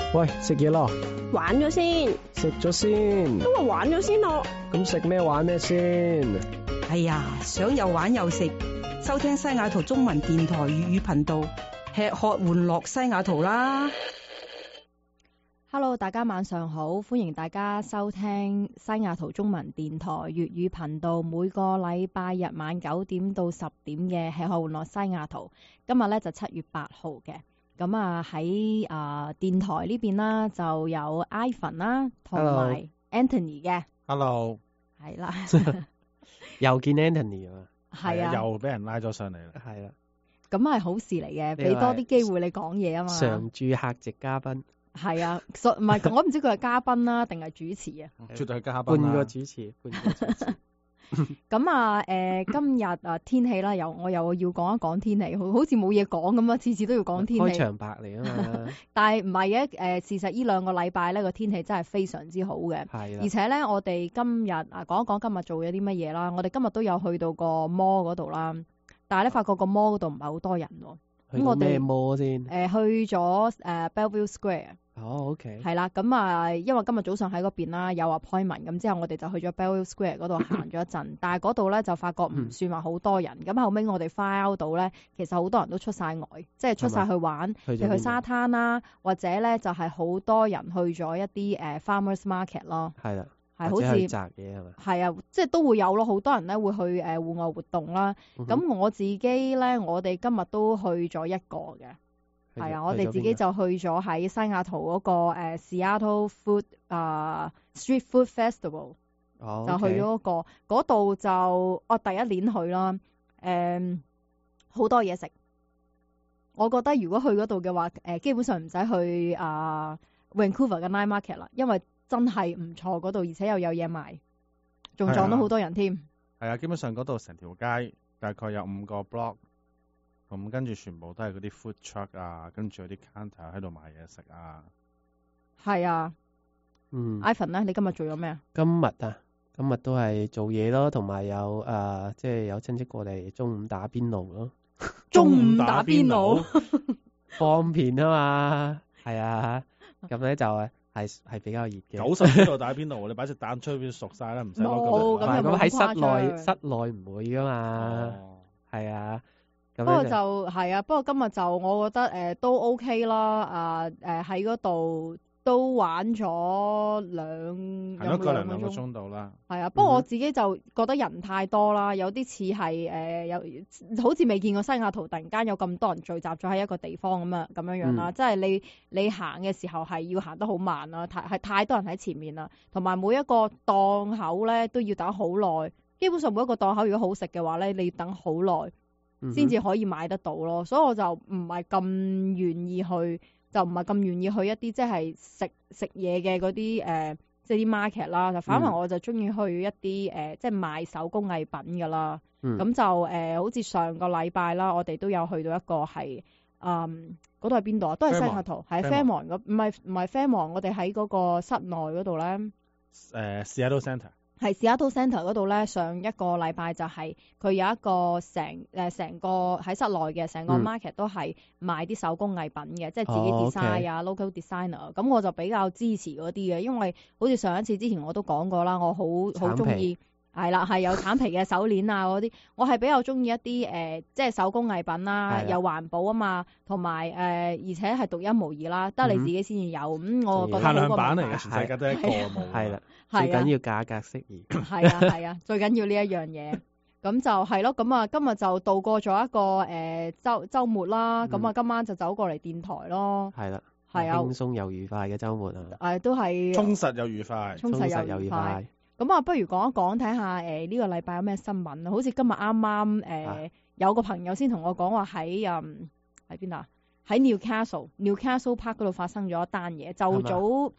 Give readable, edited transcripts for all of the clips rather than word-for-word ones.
喂，食嘢咯， 玩咗先， 食咗先。 都話玩咗先咯。 咁食咩玩咩先？ 哎呀，想又玩又食，收聽西雅圖中文電台粵語頻道，吃喝玩樂西雅圖啦。 Hello， 大家晚上好，歡迎大家收聽西雅圖中文電台粵語頻道，每個禮拜日晚9點到10點嘅吃喝玩樂西雅圖。今日咧就7月8號嘅，咁喺電台呢邊啦，就有 Ivan 啦，同埋 Anthony 嘅。 Hello， 係啦， 又見 Anthony 啊， 係啊， 又俾人拉咗上嚟啦。 係啦， 咁係好事嚟嘅，俾多啲機會你講嘢啊嘛。 常駐客席嘉賓。 係啊，唔係我唔知佢係嘉賓啦，定係主持啊？ 絕對係嘉賓啦。 半個主持。 咁今日天氣啦，我又要講一講天氣，好似冇嘢講咁啊，次次都要講天氣。 開場白嚟啊嘛。但係唔係嘅，事實呢2個禮拜咧個天氣真係非常之好嘅。 係啦。 而且咧，我哋今日講一講今日做咗啲乜嘢啦。我哋今日都有去到個 mall 嗰度啦，但係咧發覺個 mall 嗰度唔係好多人喎。 去到咩 mall 先？ 去咗Bellevue Square。 哦，OK。 係啦，咁因為今日早上喺嗰邊啦，有 appointment，咁之後我哋就去咗 Bellevue Square 嗰度行咗一陣，但係嗰度咧就發覺唔算話好多人，咁後尾我哋 find out 到咧，其實好多人都出晒外，即係出晒去玩，譬如去沙灘啦，或者咧就係好多人去咗一啲farmers market 咯。 係啦。 係好似摘嘢係嘛？ 係啊，即係都會有咯，好多人咧會去戶外活動啦。咁我自己咧，我哋今日都去咗一個嘅。係啊，我哋自己就去咗喺西雅圖嗰個Seattle Food Street Food Festival，就去咗嗰度就第一年去啦，好多嘢食。我覺得如果去嗰度嘅話，基本上唔使去Vancouver 嘅 Night Market 啦，因為真係唔錯嗰度，而且又有嘢賣，仲撞到好多人添。 係啊，基本上嗰度成條街大概有5個 block。咁跟住全部都係嗰啲 food truck 啊，跟住有啲 counter 喺度賣嘢食啊。 係啊，Ivan 咧，你今日做咗咩啊？ 今日都係做嘢咯，同埋有即係有親戚過嚟中午打邊爐咯。 中午打邊爐， 方便啊嘛，係啊，咁咧就係比較熱嘅。 90幾度打邊爐，你擺隻蛋出去熟晒啦，唔使攞咁樣。 咁喺室內唔會噶嘛，係啊。 不過就係啊，不過今日就我覺得都 OK 啦，喺嗰度都玩咗兩個鐘度啦。 係啊，不過我自己就覺得人太多啦，有啲似係好似未見過西雅圖突然間有咁多人聚集咗喺一個地方咁樣啦，即係你行嘅時候係要行得好慢啦，係太多人喺前面啦，同埋每一個檔口咧都要等好耐，基本上每一個檔口如果好食嘅話咧，你要等好耐。先至可以買得到咯，所以我就唔係咁願意去，就唔係咁願意去一啲即係食嘢嘅嗰啲即係啲 market 啦。就反為我就中意去一啲即係賣手工藝品㗎啦。咁就好似上個禮拜啦，我哋都有去到一個係嗰度係邊度啊？都係西雅圖，係 Fairmont 嗰，唔係 Fairmont，我哋喺嗰個室內嗰度咧。 Seattle Centre。係 Seattle Centre 嗰度咧，上一個禮拜就係佢有一個成個喺室內嘅成個 market 都係賣啲手工藝品嘅，即係自己 design 啊 local designer。咁我就比較支持嗰啲嘅，因為好似上一次之前我都講過啦，我好中意係啦，係有橙皮嘅手鏈啊嗰啲，我係比較中意一啲即係手工藝品啦，又環保啊嘛，同埋而且係獨一無二啦，得你自己先至有。咁我覺得限量版嚟嘅，全世界都係一個冇。 係啦。最緊要價格適宜， 係啊，最緊要呢一樣嘢，咁就係咯，咁今日就度過咗一個週末啦，咁今晚就走過嚟電台咯， 係啦， 係啊， 輕鬆又愉快嘅週末啊， 都係充實又愉快， 咁不如講一講睇下呢個禮拜有咩新聞啊？好似今日啱啱有個朋友先同我講話喺邊啊？喺 Newcastle Park 嗰度發生咗一單嘢，就早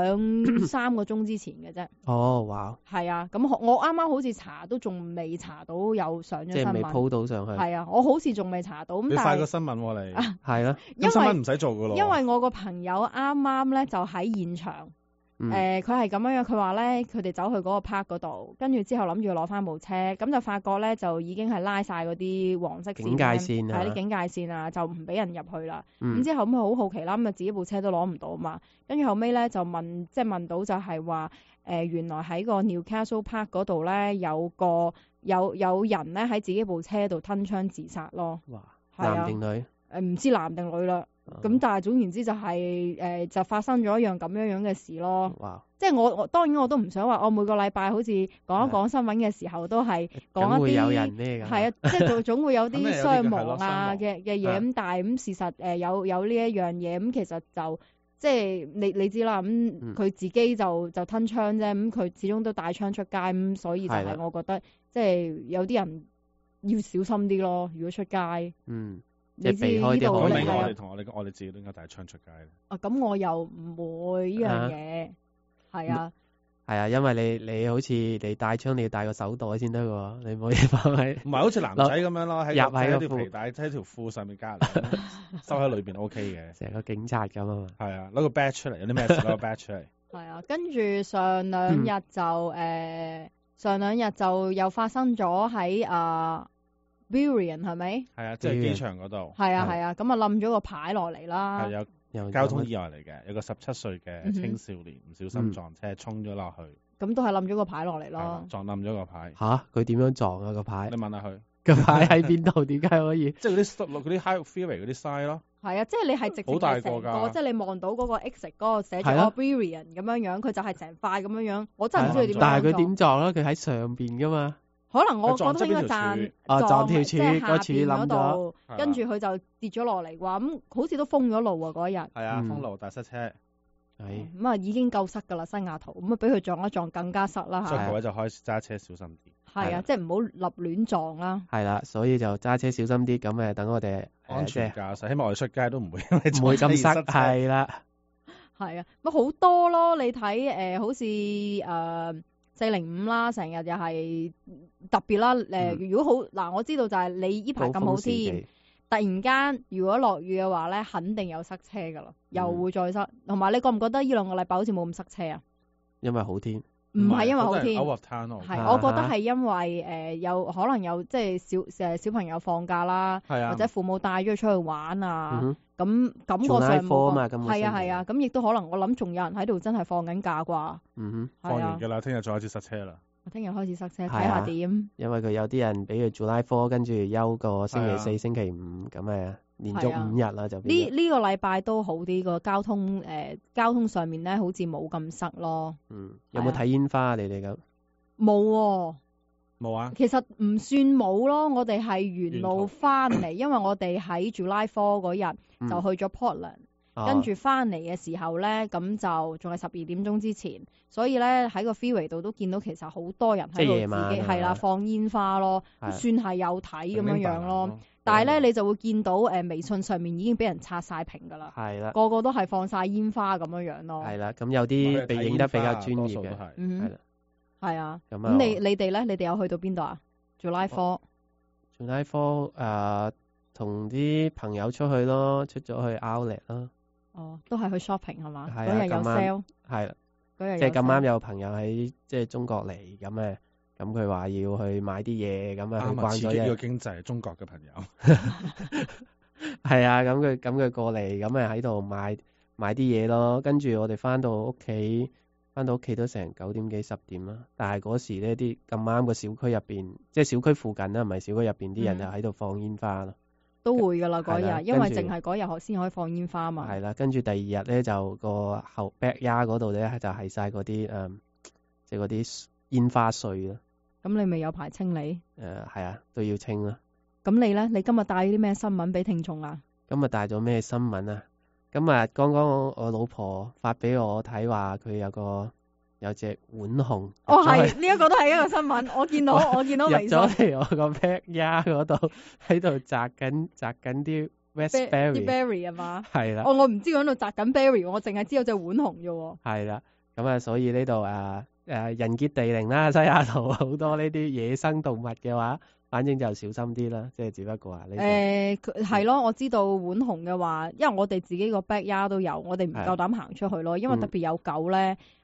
2-3個鐘之前嘅啫。 哦，哇！係啊，咁我啱啱好似查都仲未查到有上咗新聞， 即係未鋪到上去。 係啊，我好似仲未查到。咁你快個新聞喎你。係咯。 因為新聞唔使做噶咯。 因為我個朋友啱啱咧就喺現場， 佢係咁樣，佢話咧，佢哋走去嗰個 park 嗰度，跟住之後諗住攞翻部車，咁就發覺咧就已經係拉晒嗰啲黃色線警戒線啊係啲警戒線啊，就唔俾人入去啦。咁、 嗯之後咁佢好好奇啦，咁啊自己部車都攞唔到嘛，跟住後尾咧就問到就係話原來喺個 Newcastle Park 嗰度咧有人咧喺自己部車度吞槍自殺咯。 哇， 係啊男定女？ 唔知男定女啦。咁但係總言之就係、就發生咗一樣咁樣嘅事咯。 哇！ 即係我當然我都唔想話我每個禮拜好似講一講新聞嘅時候都係講一梗會有人啲咩㗎？ 係啊，即係總會有啲肯定有啲傷嘅係咯亡啊傷亡嘅嘢咁，但係咁事實有呢一樣嘢咁，其實就即係你知啦，咁佢自己就吞槍啫，咁佢始終都帶槍出街咁，所以就係啦係我覺得即係有啲人要小心啲咯，如果出街。 嗯， 你知即係避開啲可咁呢度係啊應該我哋同我哋自己都應該帶槍出街咧。 啊，咁我又唔會呢樣嘢，係啊， 係啊，因為你好似你帶槍，你要帶個手袋先得喎，你唔可以放喺唔係好似男仔咁樣咯，喺入喺個褲條皮帶喺條褲上面加嚟，收喺裏邊 O K 嘅。 成個警察咁啊嘛。 係啊，攞個 badge 出嚟，有啲咩事攞個 badge 出嚟。 係啊，跟住上兩日就上兩日就又發生咗喺Burian 係咪？ 係啊，即係機場嗰度。 係啊係啊，咁啊冧咗個牌落嚟啦。 係有又交通意外嚟嘅，有個17歲嘅嗯哼青少年唔小心撞車，衝咗落去， 咁都係冧咗個牌落嚟係啦咯。 撞冧咗個牌。 吓，佢點樣撞啊個牌你？問下佢， 個牌喺邊度？點解可以？ 即係嗰啲 high freeway 嗰啲 sign 咯。 係啊，即係你係直情好大係成個㗎即係你望到嗰個 exit 嗰個寫住係啊 Burian 咁樣樣，佢就係成塊咁樣樣。我真係唔知佢點樣但係佢撞點撞啊？佢喺上邊噶嘛。 可能我覺佢撞得應該側邊條撞柱撞條即係下柱個柱邊嗰冧咗度， 係啦跟住佢就跌咗落嚟啩，咁好似都封咗路喎嗰日。 係啊， 嗯封路大塞車， 係咁啊已經夠塞㗎啦，西雅圖咁啊俾佢撞一撞更加塞啦嚇。 所以各位就開始揸車小心啲， 係啊， 係啦即係唔好立亂撞啦。 係啦，所以就揸車小心啲，咁等我哋安即係全駕駛。希望我哋出街都唔會因為唔會咁塞。 塞車。 係啦， 係啊，乜好多咯？你睇好似405啦，成日又係特別啦。如果好嗱，我知道就係你呢排咁好高峰時天， 期突然間如果落雨嘅話咧，肯定有塞車㗎啦，又會再塞。同埋你覺唔覺得呢2個禮拜好似冇咁塞車啊？ 因為好天。 唔係因為好天。 out of town 咯。 係， 啊我覺得係因為有可能有即係小朋友放假啦， 係啊或者父母帶咗佢出去玩啊， 嗯咁感覺上 July 4 冇啊嘛今個星期係啊，咁亦都可能我諗仲有人喺度真係放緊假啩， 哼， 放係啊完㗎，啦，聽日再開始塞車啦。 我聽日開始塞車，睇係啊下點。 因為佢有啲人俾佢 July 4，跟住休個星期係啊 4、星期5咁連續係啊 5日啦就變咗。 呢個禮拜都好啲，個交通上面咧好似冇咁塞咯。 有冇睇煙花啊？你哋咁？ 冇喎， 冇啊， 其實唔算冇咯，我哋係沿路翻嚟，因為我哋喺 July 4嗰日就去咗 Portland。跟住翻嚟嘅時候咧，咁就仲係12點鐘之前，所以咧喺個 freeway 度都見到其實好多人喺即係夜度晚啊自己係啦放煙花咯， 係都算係有睇咁樣樣咯。 咯。 但係咧你就會見到微信上面已經俾人刷晒屏㗎啦， 係啦， 個個都係放晒煙花咁樣樣咯。 係啦，咁有啲被影得比較專業嘅， 係。 嗯係啦， 係啊。 咁咁你哋咧？你哋有去到邊度啊？July 4 July 4同啲朋友出去咯，出咗去 Outlet 咯， 哦，都係去 shopping 係嘛？ 係啊嗰日有咁啱 sale， 係啦， 嗰日即係咁啱 sale 有朋友喺即係中國嚟咁佢話要去買啲嘢，咁去啱啊！ 逛咗日刺激呢個，經濟，中國嘅朋友。 係啊，咁佢過嚟，咁喺度買啲嘢咯，跟住我哋翻到屋企都成9點幾10點啦，但係嗰時呢啲咁啱個小區入邊，即係小區附近啦，唔係小區入邊啲人就喺度放煙花咯。 都會㗎啦嗰係啦日，因為跟住淨係嗰日先可以放煙花嘛。 係啦，跟住第2日咧就個後 backyard 嗰度咧就係晒嗰啲即係嗰啲煙花碎啦。 咁你咪有排清理。 係啊，都要清啦。 咁你咧？你今日帶啲咩新聞俾聽眾啊？ 今日帶咗咩新聞啊？今日剛剛我老婆發俾我睇話，佢有隻浣熊。 哦，係呢一個都係一個新聞，我見到入微信咗嚟我個 backyard 嗰度，喺度摘緊啲啲 raspberry。 berry 係嘛？ 係啦， 哦，我唔知佢喺度摘緊 berry，我淨係知有隻浣熊啫喎。 係啦。咁所以呢度人傑地靈啦，西雅圖好多呢啲野生動物嘅話，反正就小心啲啦。即係只不過呢度佢係咯，我知道浣熊嘅話，因為我哋自己個 backyard 都有，我哋唔夠膽行出去咯，因為特別有狗咧，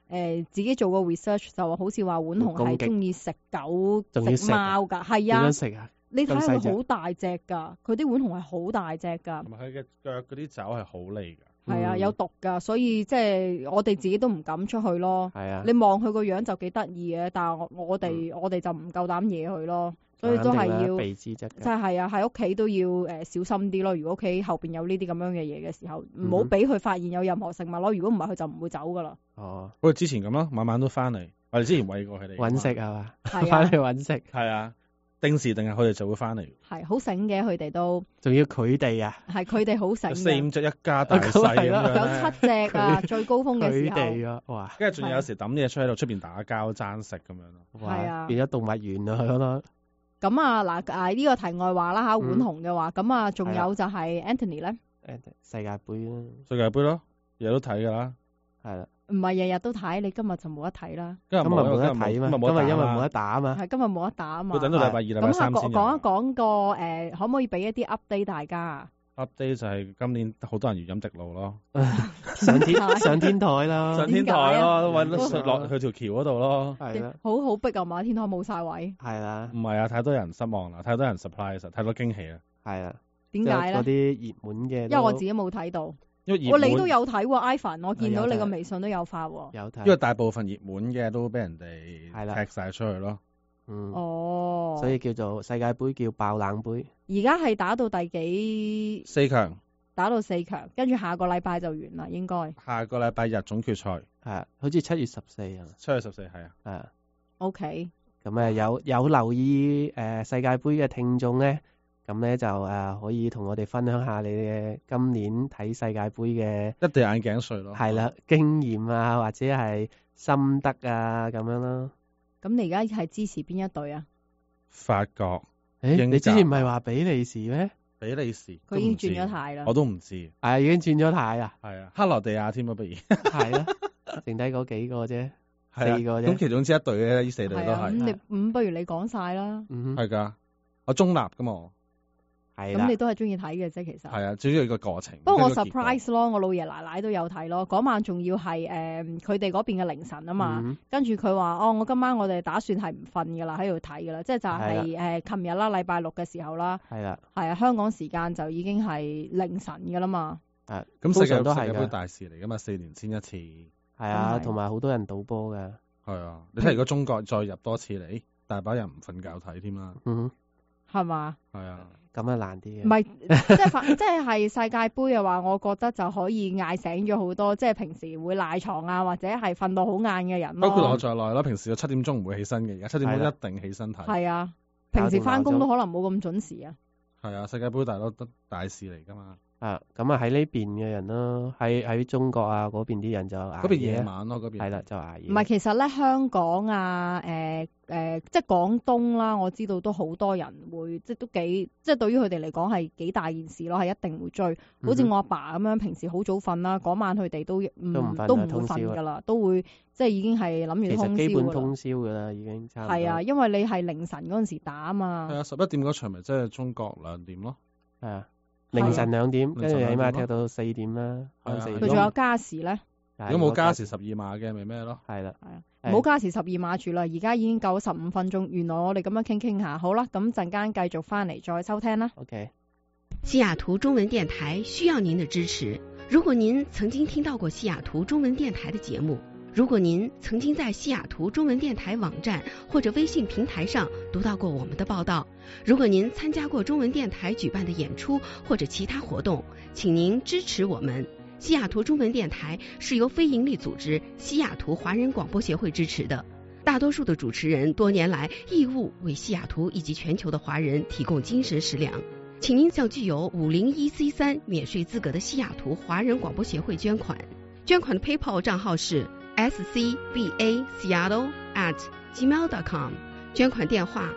自己做個 research 就話好似話碗紅係中意食狗仲要食貓㗎，係點啊樣，食啊？ 你睇咁細隻佢好大隻㗎，佢啲碗紅係好大隻㗎。 同埋佢嘅腳嗰啲爪係好利㗎。 係啊，有毒㗎，所以即係我哋自己都唔敢出去咯。 係啊， 你望佢個樣就幾得意嘅，但係我哋就唔夠膽惹佢咯，所以都係要避之則吉。 即係啊，喺屋企都要小心啲咯。如果屋企後邊有呢啲咁樣嘅嘢嘅時候，唔好俾佢發現有任何食物咯。如果唔係，佢就唔會走㗎啦。 哦， 好似之前咁咯，晚晚都翻嚟。我哋之前餵過佢哋。 揾食係嘛？ 係翻啊， 嚟揾食， 係啊，定時定日佢哋就會翻嚟。 係好醒嘅，佢哋都仲要佢哋啊， 係佢哋好醒有4-5 嘅， 隻一家大細咁係咯樣有咧。 7隻啊，最高峰嘅佢時候。 哋啊，哇跟住仲有時抌啲嘢出邊打交爭食咁樣咯。 哇係啊變咗動物園啊，佢咯。 咁啊嗱呢個題外話啦嚇，碗紅嘅話，咁啊仲係啦有就係 Anthony 咧， 世界盃啦， 世界盃咯，日日都睇㗎啦。 係啦， 唔係日日都睇，你今日就冇得睇啦。 今日今日冇得睇嘛，今日因為冇得打啊嘛。 係今日冇得打啊嘛。 佢等到禮拜二、禮拜咁啊三先有。 講一講個可唔可以俾一啲 update 大家啊？ update 就係今年好多人如飲滴露咯， 上天台啦， 上天台咯，揾到落去條橋嗰度咯。 係啦， 好逼啊嘛，天台冇晒位， 係啦， 唔係啊，太多人失望啦，太多人 surprise，太多驚喜啦。 係啦。 點解嗰咧？ 啲熱門嘅， 因為我自己冇睇到。 因為熱門你都有睇喎，Ivan，我見到有睇你個微信都有發喎。 有睇， 因為大部分熱門嘅都俾人哋係啦踢晒出去咯。 嗯， 哦， 所以叫做世界盃叫爆冷盃， 而家係打到第幾？ 4強， 打到4強，跟住下個禮拜就完啦，應該。 下個禮拜日總決賽， 係啊，好似7月14啊， 7月14係啊。 係啊。 OK， 咁啊有留意世界盃嘅聽眾咧，咁咧就可以同我哋分享下你嘅今年睇世界盃嘅一對眼鏡碎咯。 係啦經驗啊，或者係心得啊咁樣咯。 咁你而家係支持邊一隊啊？ 法國、 誒， 英你之前格唔係話比利時咩？ 比利時， 佢已經轉咗態， 態啦我。都唔知。 係啊，已經轉咗態啦， 係啊，克羅地亞添啊，不如係啦，剩低嗰幾個啫， 係啊 4個啫咁其中之一隊嘅呢4隊都係啊，咁係， 你不如你講晒啦。 嗯哼， 係㗎。我中立㗎嘛， 係啦咁你，都係中意睇嘅啫，其實。 係啊，最主要個過程。 不過我跟住個結果 surprise 咯，我老爺奶奶都有睇咯。嗰晚仲要係佢哋嗰邊嘅凌晨啊嘛， 嗯跟住佢話我今晚我哋打算係唔瞓㗎啦，喺度睇㗎啦，即係就係琴日啦，禮拜六嘅時候啦， 係啦， 係啊，香港時間就已經係凌晨㗎啦嘛。 咁咁世界通常都係㗎， 世界盃大事嚟㗎嘛，4年先一次。 係啊， 真係同埋好多人賭波㗎， 係啊，你睇如果中國再入多次嚟，大把人唔瞓覺睇添啦。 嗯係嘛？ 係啊， 哼，咁啊難啲嘅， 唔係，即係世界盃嘅話，我覺得就可以嗌醒咗好多，即係平時會賴床啊，或者係瞓到好晏嘅人咯。 包括我在內啦。平時我7點鐘唔會起身嘅，而家7點係啦鐘一定起身睇。 係啊，平時翻工都可能冇咁準時啊。 係啊，世界盃大事嚟㗎嘛。 咁啊喺呢邊嘅人咯，喺中國啊嗰邊啲人就捱嗰邊夜夜， 晚咯，嗰邊係啦，就捱夜。 唔係，其實咧香港啊，即係廣東啦，我知道都好多人會，即係都幾，即係對於佢哋嚟講係幾大件事咯，係一定會追。好似我阿爸咁樣，平時好早瞓啦，嗰晚佢哋都瞓啊都唔會通宵啊瞓㗎啦，都會即係已經係諗其住通實基本宵㗎啦。 通宵㗎啦，已經差唔多。 係啊，因為你係凌晨嗰陣時打啊嘛。 係啊，11點嗰場咪即係中國2點咯。 係啊，凌晨2點，跟住起碼凌晨2點踢到4點啦， 係啊 4點。 佢仲有加時咧， 如果冇加時12碼嘅，咪咩咯？ 係啦， 係啊， 係唔好加時12碼住啦，而家已經夠15分鐘。原來我哋咁樣傾下，好啦，咁陣間繼續翻嚟再收聽啦。 OK。 西雅圖中文電台需要您的支持。如果您曾經聽到過西雅圖中文電台的節目，如果您曾經在西雅圖中文電台網站或者微信平台上讀到過我們的報道，如果您參加過中文電台舉辦的演出或者其他活動，請您支持我們。西雅圖中文電台是由非營利組織西雅圖華人廣播協會支持的，大多數的主持人多年來義務為西雅圖以及全球的華人提供精神食糧。請您向具有501C3免稅資格的西雅圖華人廣播協會捐款，捐款的 PayPal 賬號是scbaseattle@gmail.com， 捐款電話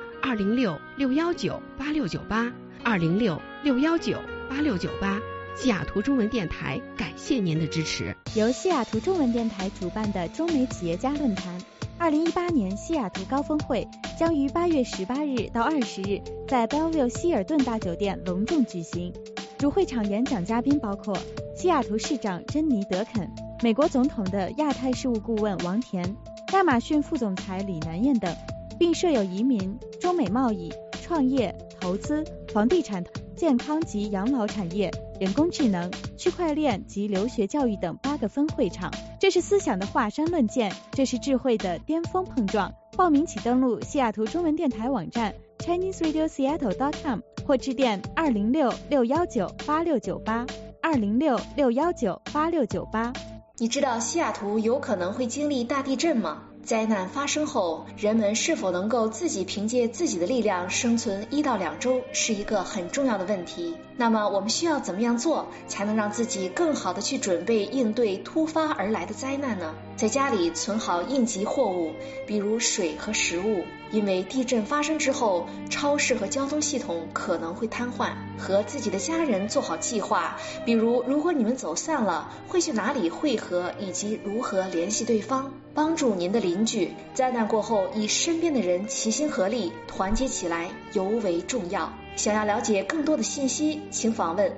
206-619-8698，206-619-8698。西雅圖中文電台感謝您的支持。 由西雅圖中文電台主辦的中美企業家論壇2018年西雅圖高峰會將於8月18日到20日在 Bellevue 希爾頓大酒店隆重舉行。主會場演講嘉賓包括西雅圖市長珍妮·德肯、 美国总统的亚太事务顾问王田、亚马逊副总裁李南燕等，并设有移民、中美贸易、创业、投资、房地产、健康及养老产业、人工智能、区块链及留学教育等8个分会场。这是思想的华山论剑，这是智慧的巅峰碰撞。报名请登录西雅图中文电台网站 ChineseRadioSeattle.com 或致电206-619-8698 206-619-8698。 你知道西雅图有可能会经历大地震吗？灾难发生后，人们是否能够自己凭借自己的力量生存1到2周，是一个很重要的问题。那么我们需要怎么样做，才能让自己更好的去准备应对突发而来的灾难呢？在家里存好应急货物，比如水和食物，因为地震发生之后，超市和交通系统可能会瘫痪。和自己的家人做好计划，比如如果你们走散了，会去哪里汇合，以及如何联系对方。帮助您的邻居，灾难过后与身边的人齐心合力，团结起来尤为重要。想要了解更多的信息，请访问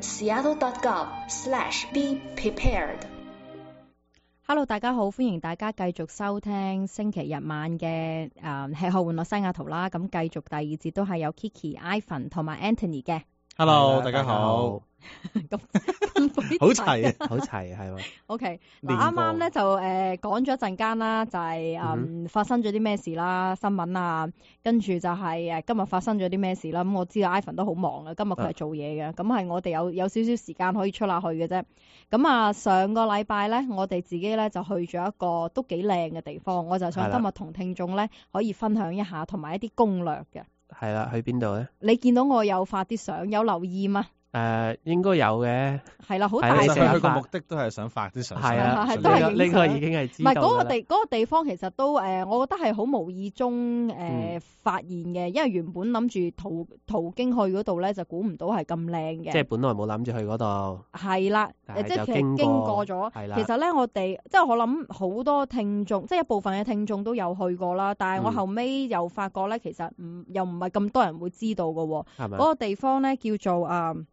seattle.gov/beprepared。Hello， 大家好，歡迎大家繼續收聽星期日晚嘅吃喝玩樂西雅圖啦。咁繼續第2節都係有 Kiki、Ivan 同埋 Anthony 嘅。 Hello， 大家好。 咁好齊啊， 好齊係喎。 OK， 嗱啱啱咧就講咗一陣間啦，就係發生咗啲咩事啦，新聞啊，跟住就係今日發生咗啲咩事啦。咁我知道 Ivan 都好忙啊，今日佢係做嘢嘅，咁係我哋有少少時間可以出下去嘅啫。咁啊，上個禮拜咧，我哋自己咧就去咗一個都幾靚嘅地方，我就想今日同聽眾咧可以分享一下，同埋一啲攻略嘅。 係啦，去邊度咧？ 你見到我有發啲相，有留意嗎？ 應該有嘅。 係啦，好大其實相。 佢個目的都係想發啲相。 係啊， 都係呢個已經係知道㗎啦。 唔係嗰個地方其實都我覺得係好無意中發現嘅，因為原本諗住途經去嗰度咧，就估唔到係咁靚嘅。 即係本來冇諗住去嗰度。 係啦，即係其實經過咗。係啦。其實咧，我哋即係我諗好多聽眾，即係一部分嘅聽眾都有去過啦。但係我後尾又發覺咧，其實又唔係咁多人會知道嘅喎。係咪？嗰個地方咧叫做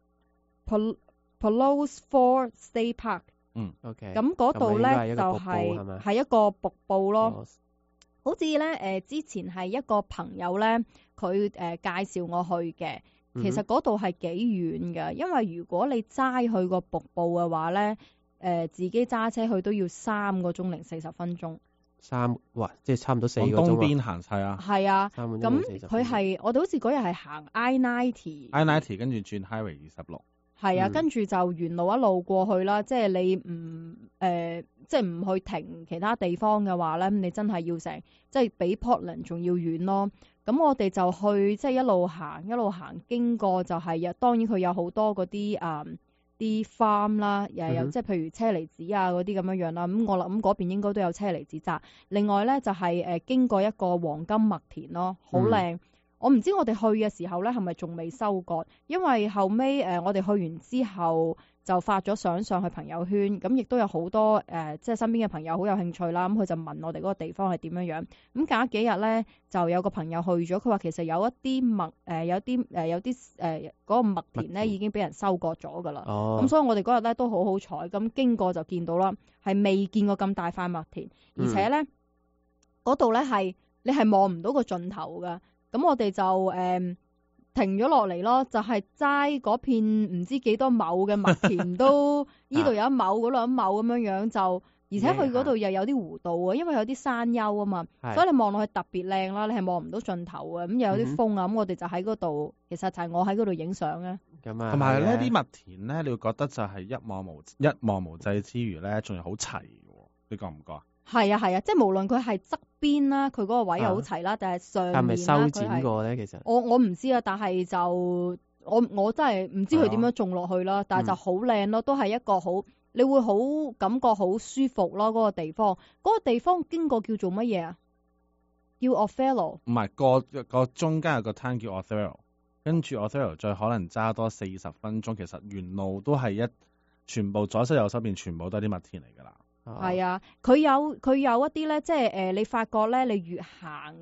Palos Falls State Park。 OK。 咁嗰度咧就係一個瀑布咯。好似咧之前係一個朋友咧，佢介紹我去嘅。其實嗰度係幾遠嘅，因為如果你齋去個瀑布嘅話咧，自己揸車去都要3個鐘零40分鐘。 哇！即係差唔多4個鐘。 東邊行係啊。 係啊。咁佢係我哋好似嗰日係行 I-90， 跟住轉 Highway 26。 係啊，跟住就沿路一路過去啦。即係你即係唔去停其他地方嘅話咧，你真係要即係比 Portland 仲要遠咯。咁我哋就去即係一路行，經過就係當然佢有好多嗰啲啲 farm 啦，又有即係譬如車厘子啊嗰啲咁樣啦。咁我諗嗰邊應該都有車厘子摘。另外咧就係經過一個黃金麥田咯，好靚。我唔知我哋去嘅時候咧係咪仲未收割，因為後尾我哋去完之後就發咗相上去朋友圈，咁亦都有好多即係身邊嘅朋友好有興趣啦，咁佢就問我哋嗰個地方係點樣樣。咁隔咗幾日咧，就有個朋友去咗，佢話其實有一啲麥嗰個麥田咧已經俾人收割咗㗎啦。咁所以我哋嗰日咧都好彩，咁經過就見到啦，係未見過咁大塊麥田，而且咧嗰度咧係你係望唔到個盡頭㗎。咁我哋就停咗落嚟咯，就係齋嗰片唔知幾多畝嘅麥田都呢度有1畝，嗰度1畝咁樣樣就，而且佢嗰度又有啲弧度啊，因為有啲山丘啊嘛，所以你望落去特別靚啦，你係望唔到盡頭啊，咁又有啲風啊，咁我哋就喺嗰度，其實就係我喺嗰度影相啊。 咁啊， 同埋呢啲麥田咧，你會覺得就係一望無際之餘咧，仲係好齊嘅，你覺唔覺啊？ 係啊，即係無論佢係側邊啦，佢嗰個位又好齊啦，定係上面啦， 係咪修剪過咧？其實我唔知啊，但係就我真係唔知佢點樣種落去啦，但係就好靚咯，都係一個好你會好感覺好舒服咯，嗰個地方。嗰個地方經過叫做乜嘢啊？叫 Othello。唔係個中間有個灘叫 Othello， 跟住 Othello 再可能揸多40分鐘，其實沿路都係全部左手右手邊全部都係啲麥田嚟㗎啦。 係啊，佢有一啲咧，即係你發覺咧，你越行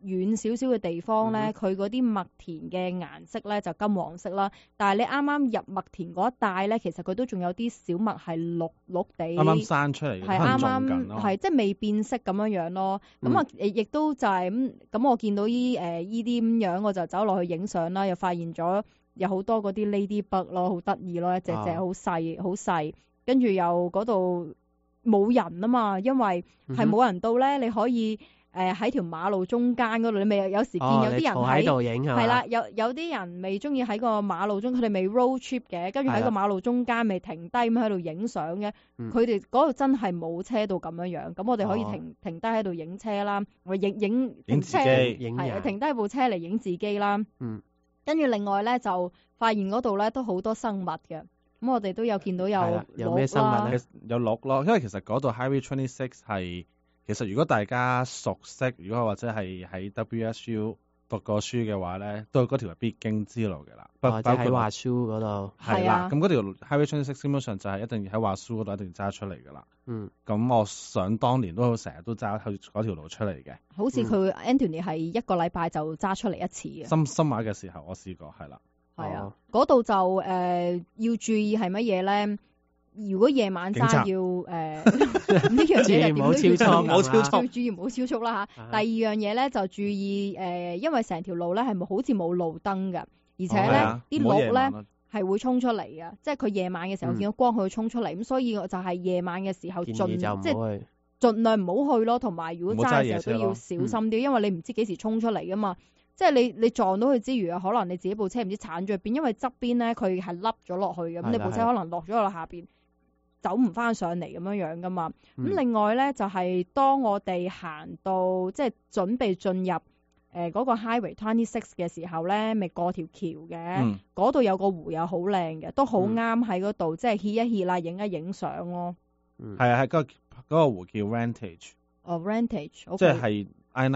遠少少嘅地方咧，佢嗰啲麥田嘅顏色咧就金黃色啦。但係你啱啱入麥田嗰一帶咧，其實佢都仲有啲小麥係綠綠地， 啱啱生出嚟嘅， 係啱啱係即係未變色咁樣樣咯。咁啊亦都就係咁，我見到依啲咁樣，我就走落去影相啦，又發現咗有好多嗰啲 ladybug 咯，好得意咯，一隻隻好細好細，跟住又嗰度冇人啊嘛，因為係冇人到咧，你可以喺條馬路中間嗰度，你咪有時見有啲人喺度影係啦，有啲人未中意喺個馬路中，佢哋未 road trip 嘅，跟住喺個馬路中間未停低咁喺度影相嘅，佢哋嗰度真係冇車到咁樣樣，咁我哋可以停低喺度影車啦，我影自己， 係停低部車嚟影自己啦，跟住另外咧就發現嗰度咧都好多生物嘅。咁我哋都有見到有咩生物咧？ 有鹿咯，因為其實嗰度 Highway 26係其實如果大家熟悉，如果或者係喺 WSU 讀過書嘅話咧，都嗰條係必經之路嘅啦。 或者喺華蘇嗰度。 係啦，咁嗰條 Highway 26基本上就係一定要喺華蘇嗰度一定揸出嚟㗎啦。咁我想當年都成日都揸去嗰條路出嚟嘅。 好似佢 Anthony 係一個禮拜就揸出嚟一次嘅。 深馬嘅時候我試過係啦。 係啊，嗰度就要注意係乜嘢咧？如果夜晚揸要呢樣嘢就唔好超速，最注意唔好超速啦嚇。第二樣嘢咧就注意因為成條路咧係好似冇路燈㗎，而且咧啲鹿咧係會衝出嚟嘅，即係佢夜晚嘅時候見到光佢會衝出嚟，咁所以我就係夜晚嘅時候即係盡量唔好去咯，同埋如果揸嘅時候都要小心啲，因為你唔知幾時衝出嚟㗎嘛。即係你撞到佢之餘啊，可能你自己部車唔知鏟咗去邊，因為側邊咧佢係凹咗落去嘅，咁你部車可能落咗落下邊，走唔翻上嚟咁樣樣噶嘛。咁另外咧就係當我哋行到即係準備進入嗰個 Highway 26嘅時候咧，咪過條橋嘅，嗰度有個湖又好靚嘅，都好啱喺嗰度即係歇一歇啦，影一影相咯。 係啊，係嗰個湖叫 Vantage。 哦 Vantage， 即係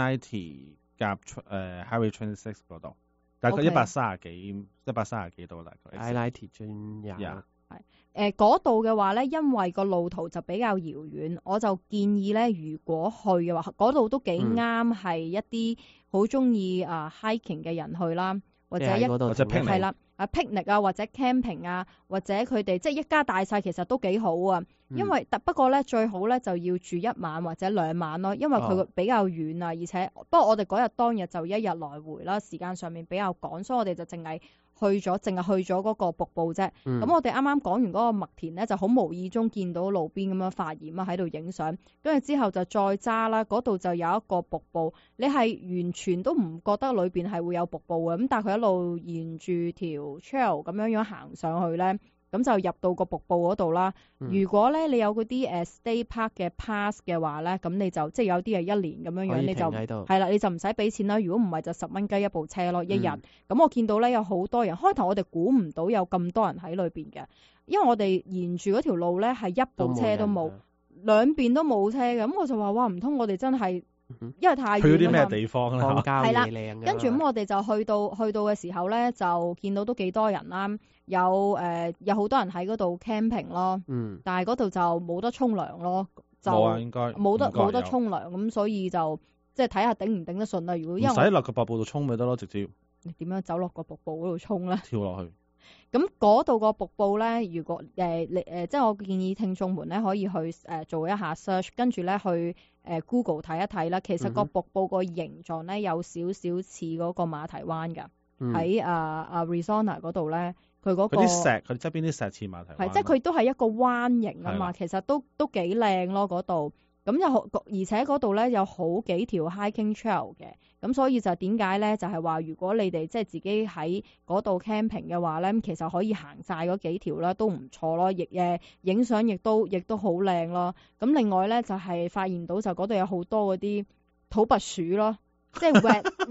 I90。夾Highway 26嗰度，大概130幾度大概。 I90專有。 係嗰度嘅話咧，因為個路途就比較遙遠，我就建議咧，如果去嘅話，嗰度都幾啱係一啲好中意hiking 嘅人去啦，或者係啦。picnic 啊，或者 camping 啊，或者佢哋即係一家大細，其實都幾好啊。因為不過咧，最好咧就要住一晚或者2晚咯，因為佢比較遠啊，而且不過我哋嗰日當日就1日來回啦，時間上面比較趕，所以我哋就淨係去咗嗰個瀑布啫。咁我哋啱啱講完嗰個麥田咧，就好無意中見到路邊咁樣發現啊，喺度影相，跟住之後就再揸啦，嗰度就有一個瀑布，你係完全都唔覺得裏邊係會有瀑布嘅，咁但係佢一路沿住條 trail 咁樣行上去咧，咁就入到個瀑布嗰度啦。如果咧你有嗰啲State Park 嘅 pass 嘅話咧，咁你就即係有啲係1年咁樣，你就係啦，你就唔使俾錢啦。如果唔係就10蚊雞一部車咯，一日。咁我見到咧有好多人，開頭我哋估唔到有咁多人喺裏邊嘅，因為我哋沿住嗰條路咧係一部車都冇，兩邊都冇車嘅。咁我就話哇，唔通我哋真係因為太遠去啲咩地方啦？ 係啦， 跟住咁我哋就去到嘅時候咧，就見到都幾多人啦，有好多人喺嗰度 camping 咯，但係嗰度就冇得沖涼咯，就應該冇得沖涼，咁所以就即係睇下頂唔頂得順啦。如果因為唔使落個瀑布度沖咪得咯，直接你點樣走落個瀑布嗰度沖咧？ 跳落去。 咁嗰度個瀑布咧，如果即係我建議聽眾們咧可以去做一下 search， 跟住咧去Google 睇一睇啦。其實個瀑布個形狀咧有少少似嗰個馬蹄灣㗎，喺Arizona 嗰度咧，佢嗰個佢側邊啲石似馬蹄灣， 係即係佢都係一個彎形啊嘛，其實都幾靚咯嗰度。咁而且嗰度咧有好幾條 hiking trail 嘅，咁所以就點解咧？就係話如果你哋即係自己喺嗰度 camping 嘅話咧，其實可以行晒嗰幾條啦，都唔錯咯，亦影相亦都好靚咯。咁另外咧就係發現到就嗰度有好多嗰啲土撥鼠咯，即係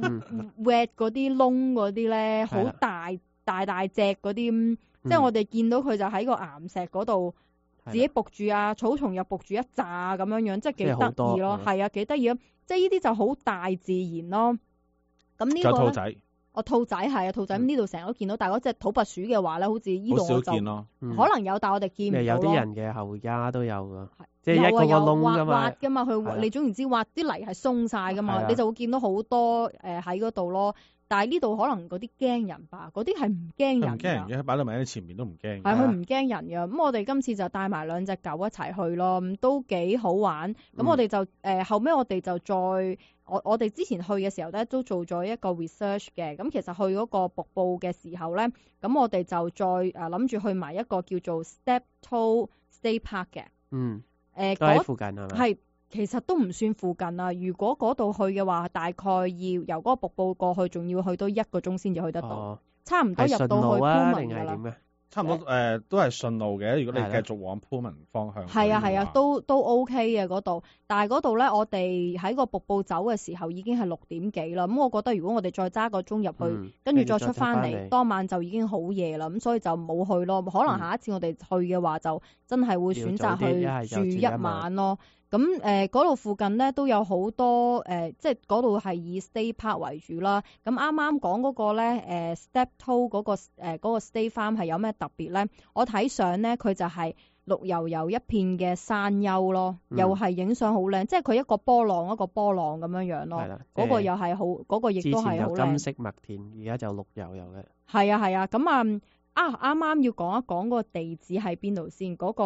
wet 嗰啲窿嗰啲咧，好大隻嗰啲，即係我哋見到佢就喺個岩石嗰度。自己仆住啊，草叢又仆住一紮咁樣，即係幾得意咯，係啊，幾得意咯，即係呢啲就好大自然咯。咁呢個兔仔， 兔仔係啊，兔仔咁呢度成日都見到，但係嗰隻土拔鼠嘅話咧，好似呢度好少我就見咯。 可能有，但我哋見唔到有啲咯。 人嘅後丫都有噶， 係即係一個個有窿挖噶嘛。 㗎嘛， 係啦你總言之挖啲泥係鬆晒㗎係嘛， 啊你就會見到好多喺嗰度咯。但係呢度可能嗰啲驚人吧，嗰啲係唔驚人佢唔驚人㗎。 嘅，擺到埋喺前面都唔驚嘅。 係佢唔驚人嘅，咁我哋今次就帶埋兩隻狗一齊去咯，咁都幾好玩。咁我哋就後尾我哋就再我哋之前去嘅時候咧，都做咗一個 research 嘅。咁其實去嗰個瀑布嘅時候咧，咁我哋就再諗住去埋一個叫做 Steptoe State Park 嘅。 都喺附近係咪？ 係。其實都唔算附近啊！如果嗰度去嘅話，大概要由嗰個瀑布過去，仲要去到1個鐘先至去得到，差唔多入到去 Pullman 㗎啦。 差唔多都係順路嘅。如果你繼續往 Pullman 方向， 係啊，都 OK 嘅嗰度。但係嗰度咧，我哋喺個瀑布走嘅時候已經係6點幾啦。咁我覺得如果我哋再揸個鐘入去，跟住再出翻嚟，當晚就已經好夜啦。咁所以就冇去咯。可能下一次我哋去嘅話，就真係會選擇去住一晚咯。咁嗰度附近咧都有好多即係嗰度係以 State Park 為主啦。咁啱啱講嗰個咧Steptoe 嗰個State Farm 係有咩特別咧？我睇相咧，佢就係綠油油一片嘅山丘咯，又係影相好靚，即係佢一個波浪一個波浪咁樣樣咯。係啦，嗰個又係好，嗰個亦都係好靚。之前有金色麥田，而家就綠油油嘅。係啊，咁啱啱要講一講個地址喺邊度先，嗰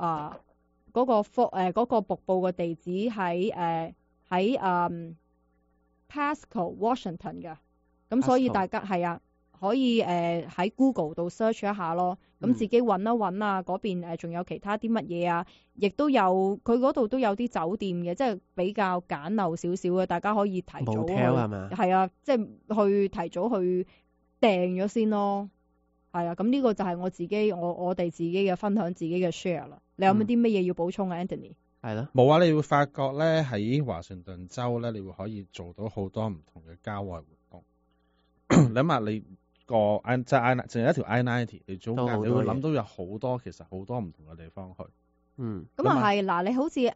個瀑布嘅地址喺Pasco Washington 嘅，咁所以大家係啊，可以喺 Google 度 search 一下咯，咁自己揾一揾啊，嗰邊仲有其他啲乜嘢啊，亦都有佢嗰度都有啲酒店嘅，即係比較簡陋少少嘅，大家可以提早去，係啊，即係去提早去訂咗先咯。係啊，咁呢個就係我哋自己嘅分享，自己嘅 share 啦。你有冇啲乜嘢要補充啊 ，Anthony？係咯， 冇啊！你會發覺咧喺華盛頓州咧，你會可以做到好多唔同嘅郊外活動。你諗下，你個淨係一條 I-90，你中間你會諗到有好多其實好多唔同嘅地方去。 咁啊係嗱，你好似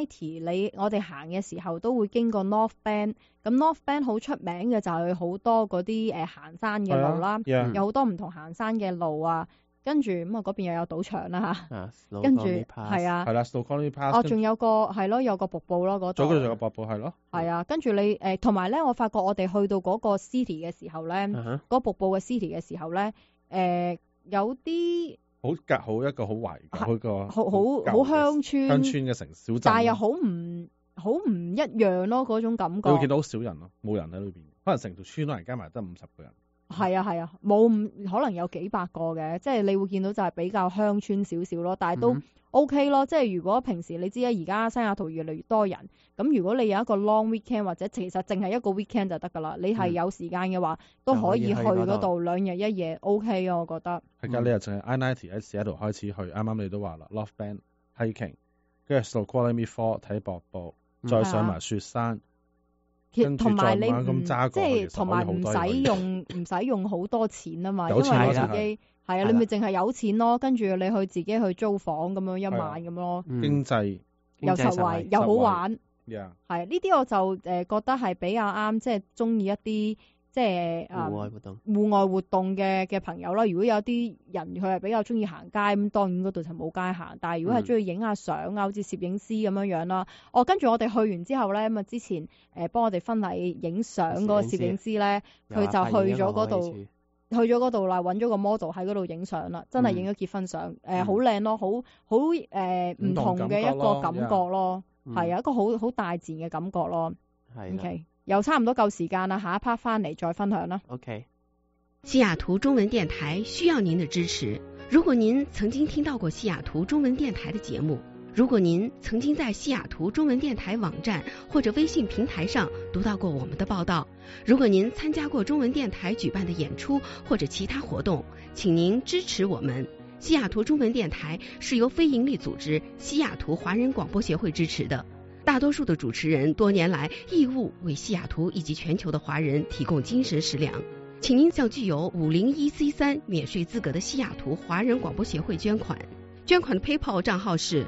I-90，我哋行嘅時候都會經過 North Bend，咁 North Bend 好出名嘅就係好多嗰啲行山嘅路啦，有好多唔同行山嘅路啊，跟住咁啊嗰邊又有賭場啦嚇，跟住係啊， 係啦 Snoqualmie Pass， 仲有個係咯，有個瀑布咯嗰度， 仲有個瀑布係咯， 係啊，跟住你同埋咧，我發覺我哋去到嗰個 city 嘅時候咧，嗰瀑布嘅 city 嘅時候咧，有啲。好一個好懷舊個好鄉村嘅城小鎮， 但係又好唔一樣咯，嗰種感覺。 你會見到好少人咯，冇人喺裏邊，可能成條村都人加埋得50個人。 係啊，冇可能有幾百個嘅，即係你會見到就係比較鄉村少少咯，但係都 OK 咯。即係如果平時你知啦，而家西雅圖越嚟越多人，咁如果你有一個 long weekend 或者其實淨係一個 weekend 就得㗎啦，你係有時間嘅話，都可以去嗰度2日1夜 OK 啊，我覺得。係㗎， 你又淨係 I-90 喺 Seattle開始去，啱啱你都話啦 ，North Bend hiking， 跟住 Snoqualmie Falls 睇瀑布，再上埋雪山。 同埋你即係同埋唔使用好多錢啊嘛，因為你自己係啊，你咪淨係有錢咯，跟住你去自己去租房咁樣一晚咁咯， 經濟又實惠又好玩， 係呢啲我就覺得係比較啱，即係中意一啲即係戶外活動嘅朋友啦。如果有啲人佢係比較中意行街咁，當然嗰度就冇街行。但係如果係中意影下相啊，好似攝影師咁樣樣啦。跟住我哋去完之後咧，咁啊之前幫我哋婚禮影相嗰個攝影師咧，佢就去咗嗰度啦，揾咗個 model 喺嗰度影相啦，真係影咗結婚相，好靚咯，好唔同嘅一個感覺咯，係啊，一個好大自然嘅感覺咯。OK。又差唔多夠時間啦，下一 part 翻嚟再分享啦。 OK。 西雅圖中文電台需要您的支持。如果您曾經聽到過西雅圖中文電台的節目，如果您曾經在西雅圖中文電台網站或者微信平台上讀到過我們的報道，如果您參加過中文電台舉辦的演出或者其他活動，請您支持我們。西雅圖中文電台是由非營利組織西雅圖華人廣播協會支持的。大多數的主持人多年來義務為西雅圖以及全球的華人提供精神食糧，請您向具有501C3免稅資格的西雅圖華人廣播協會捐款。捐款的 PayPal 賬號是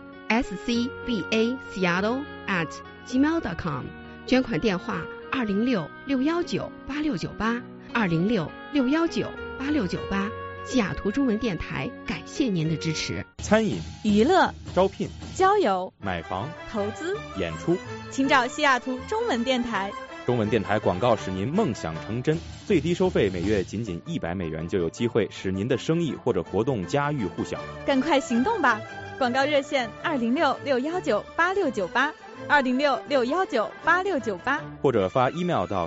scbaseattle@gmail.com， 捐款電話206-619-8698 206-619-8698。西雅图中文电台感谢您的支持。 餐饮、 娱乐、 招聘、 交友、 买房、 投资、 演出， 请找西雅图中文电台。 中文电台广告使您梦想成真，最低收费每月仅$100就有机会使您的生意或者活动家喻户晓。 赶快行动吧！广告热线206-619-8698，206-619-8698， 或者发 email 到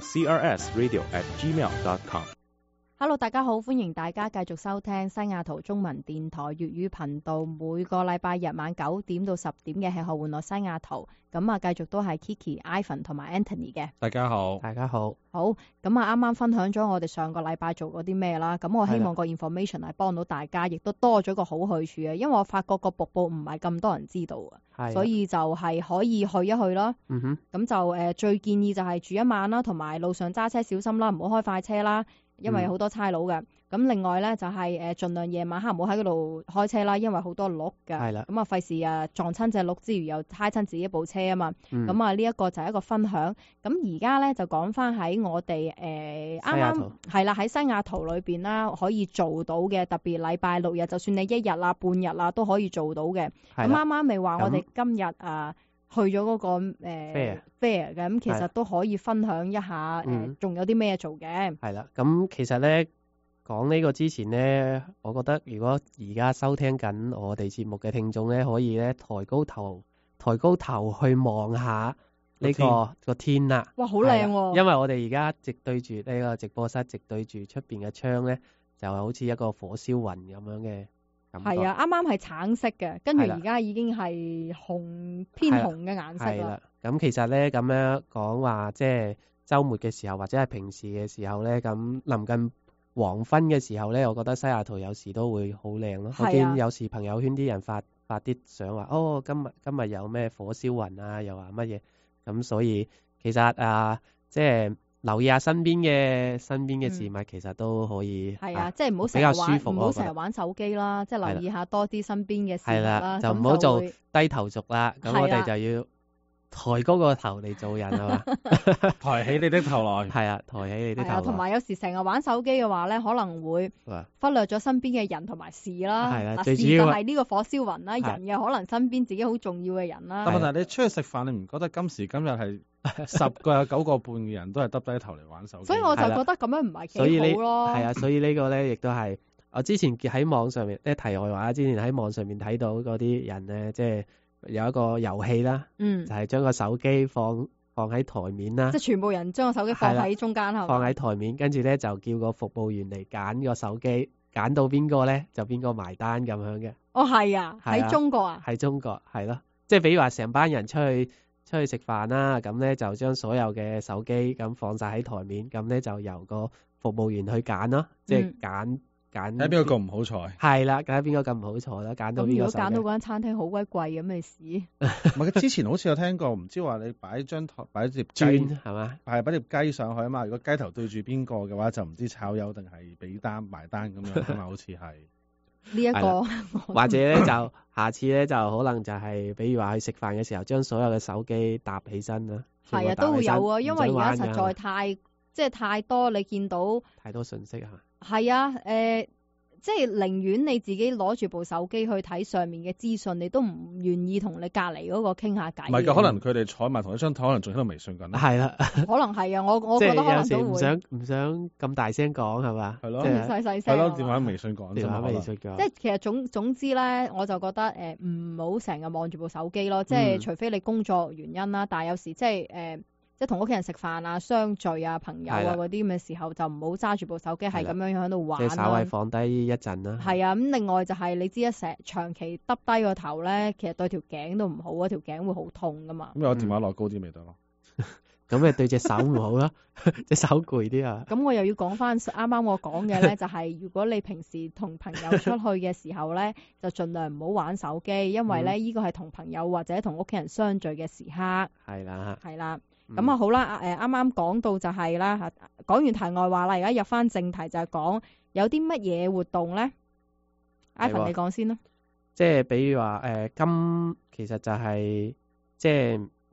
crsradio@gmail.com。 Hello， 大家好，歡迎大家繼續收聽西雅圖中文電台粵語頻道，每個禮拜日晚9點到10點嘅吃喝玩樂西雅圖。咁啊，繼續都係 Kiki、Ivan 同埋 Anthony 嘅。 大家好， 大家好。 好，咁啊，啱啱分享咗我哋上個禮拜做過啲咩啦。咁我希望個 information 係幫到大家，亦都多咗個好去處嘅。因為我發覺個瀑布唔係咁多人知道啊，所以就係可以去一去啦。咁就最建議就係住一晚啦，同埋路上揸車小心啦，唔好開快車啦。因為好多差佬嘅，咁另外咧就係盡量夜晚黑唔好喺嗰度開車啦，因為好多鹿嘅，咁啊費事撞親隻鹿之餘又揩親自己部車啊嘛，咁啊呢一個就係一個分享。咁而家咧就講翻喺我哋啱啱係啦喺西雅圖裏邊啦可以做到嘅，特別禮拜六日，就算你一日啦半日啦都可以做到嘅。咁啱啱咪話我哋今日去咗嗰個fair 嘅，咁其實都可以分享一下仲有啲咩做嘅。 係啦，咁其實咧講呢個之前咧，我覺得如果而家收聽緊我哋節目嘅聽眾咧，可以咧抬高頭去望下呢個天啦。 哇，好靚喎！ 因為我哋而家直對住呢個直播室，直對住出邊嘅窗咧，就好似一個火燒雲咁樣嘅。 係啊，啱啱係橙色嘅，跟住而家已經係偏紅嘅顏色啦。 咁其實咧咁樣講話，即係週末嘅時候或者係平時嘅時候咧，咁臨近黃昏嘅時候咧，我覺得西雅圖有時都會好靚咯。我見有時朋友圈啲人發啲相話，哦，今日有咩火燒雲啊，又話乜嘢咁，所以其實即係留意下身邊嘅事物，其實都可以係啊，即係唔好成日玩手機啦，即係留意下多啲身邊嘅事物啦， 就唔好做低頭族啦。咁我哋就要抬高個頭嚟做人係嘛， 抬起你的頭來。 係啊，抬起你的頭來。 同埋有時成日玩手機嘅話咧，可能會忽略咗身邊嘅人同埋事啦。 係啦， 事就係呢個火燒雲啦，人嘅可能身邊自己好重要嘅人啦。 但問題你出去食飯，你唔覺得今時今日係10個有9個半嘅人都係耷低頭嚟玩手機？ 所以我就覺得咁樣唔係幾好咯。 係啊，所以呢個咧亦都係我之前喺網上面，題外話，之前喺網上面睇到嗰啲人咧，即係有一個遊戲啦，就係將個手機放喺台面啦， 即係全部人將個手機放喺中間， 放喺台面，跟住咧就叫個服務員嚟揀個手機，揀到邊個咧就邊個埋單咁樣嘅。 哦，係啊，喺中國啊？ 喺中國係咯，即係比如話成班人出去食飯啦，咁咧就將所有嘅手機咁放晒喺台面，咁咧就由個服務員去揀咯，即係揀睇邊個咁唔好彩。 係啦，揀邊個咁唔好彩啦，揀到邊個。咁如果揀到嗰間餐廳好鬼貴咁嘅事， 唔係之前好似有聽過，唔知話你擺張台擺碟雞係嘛？ 係擺碟雞上去啊嘛，如果雞頭對住邊個嘅話，就唔知炒魷定係俾單埋單咁樣啊嘛，好似係。 呢一個或者咧就下次咧就可能就係比如話去食飯嘅時候，將所有嘅手機搭起身啦。 係啊，都會有啊，因為而家實在太多，你見到太多信息啊。 係啊，即係寧願你自己攞住部手機去睇上面嘅資訊，你都唔願意同你隔離嗰個傾下偈。 唔係㗎，可能佢哋坐埋同一張台，可能仲喺度微信緊。 係啦， 可能係啊，我覺得可能都會。 唔想咁大聲講係嘛？ 係咯， 細聲。係咯， 電話微信講。 電話微信講。 即係其實總之咧，我就覺得唔好成日望住部手機咯。即係除非你工作原因啦，但係有時即係即係同屋企人食飯啊、相聚啊、朋友啊嗰啲咁嘅時候，就唔好揸住部手機係咁樣喺度玩啦。 即係稍微放低一陣啦。係啊，咁另外就係你知一成長期耷低個頭咧，其實對條頸都唔好啊，條頸會好痛噶嘛。 咁我電話落高啲咪得咯？ 咁咪對隻手唔好咯，隻手攰啲啊。 咁我又要講翻啱啱我講嘅咧，就係如果你平時同朋友出去嘅時候咧，就盡量唔好玩手機，因為咧呢個係同朋友或者同屋企人相聚嘅時刻。 係啦。 係啦。咁啊好啦，啱啱講到就係啦，講完題外話啦，而家入翻正題就係講有啲乜嘢活動咧。Ivan 你講先啦。 即係比如話其實就係即係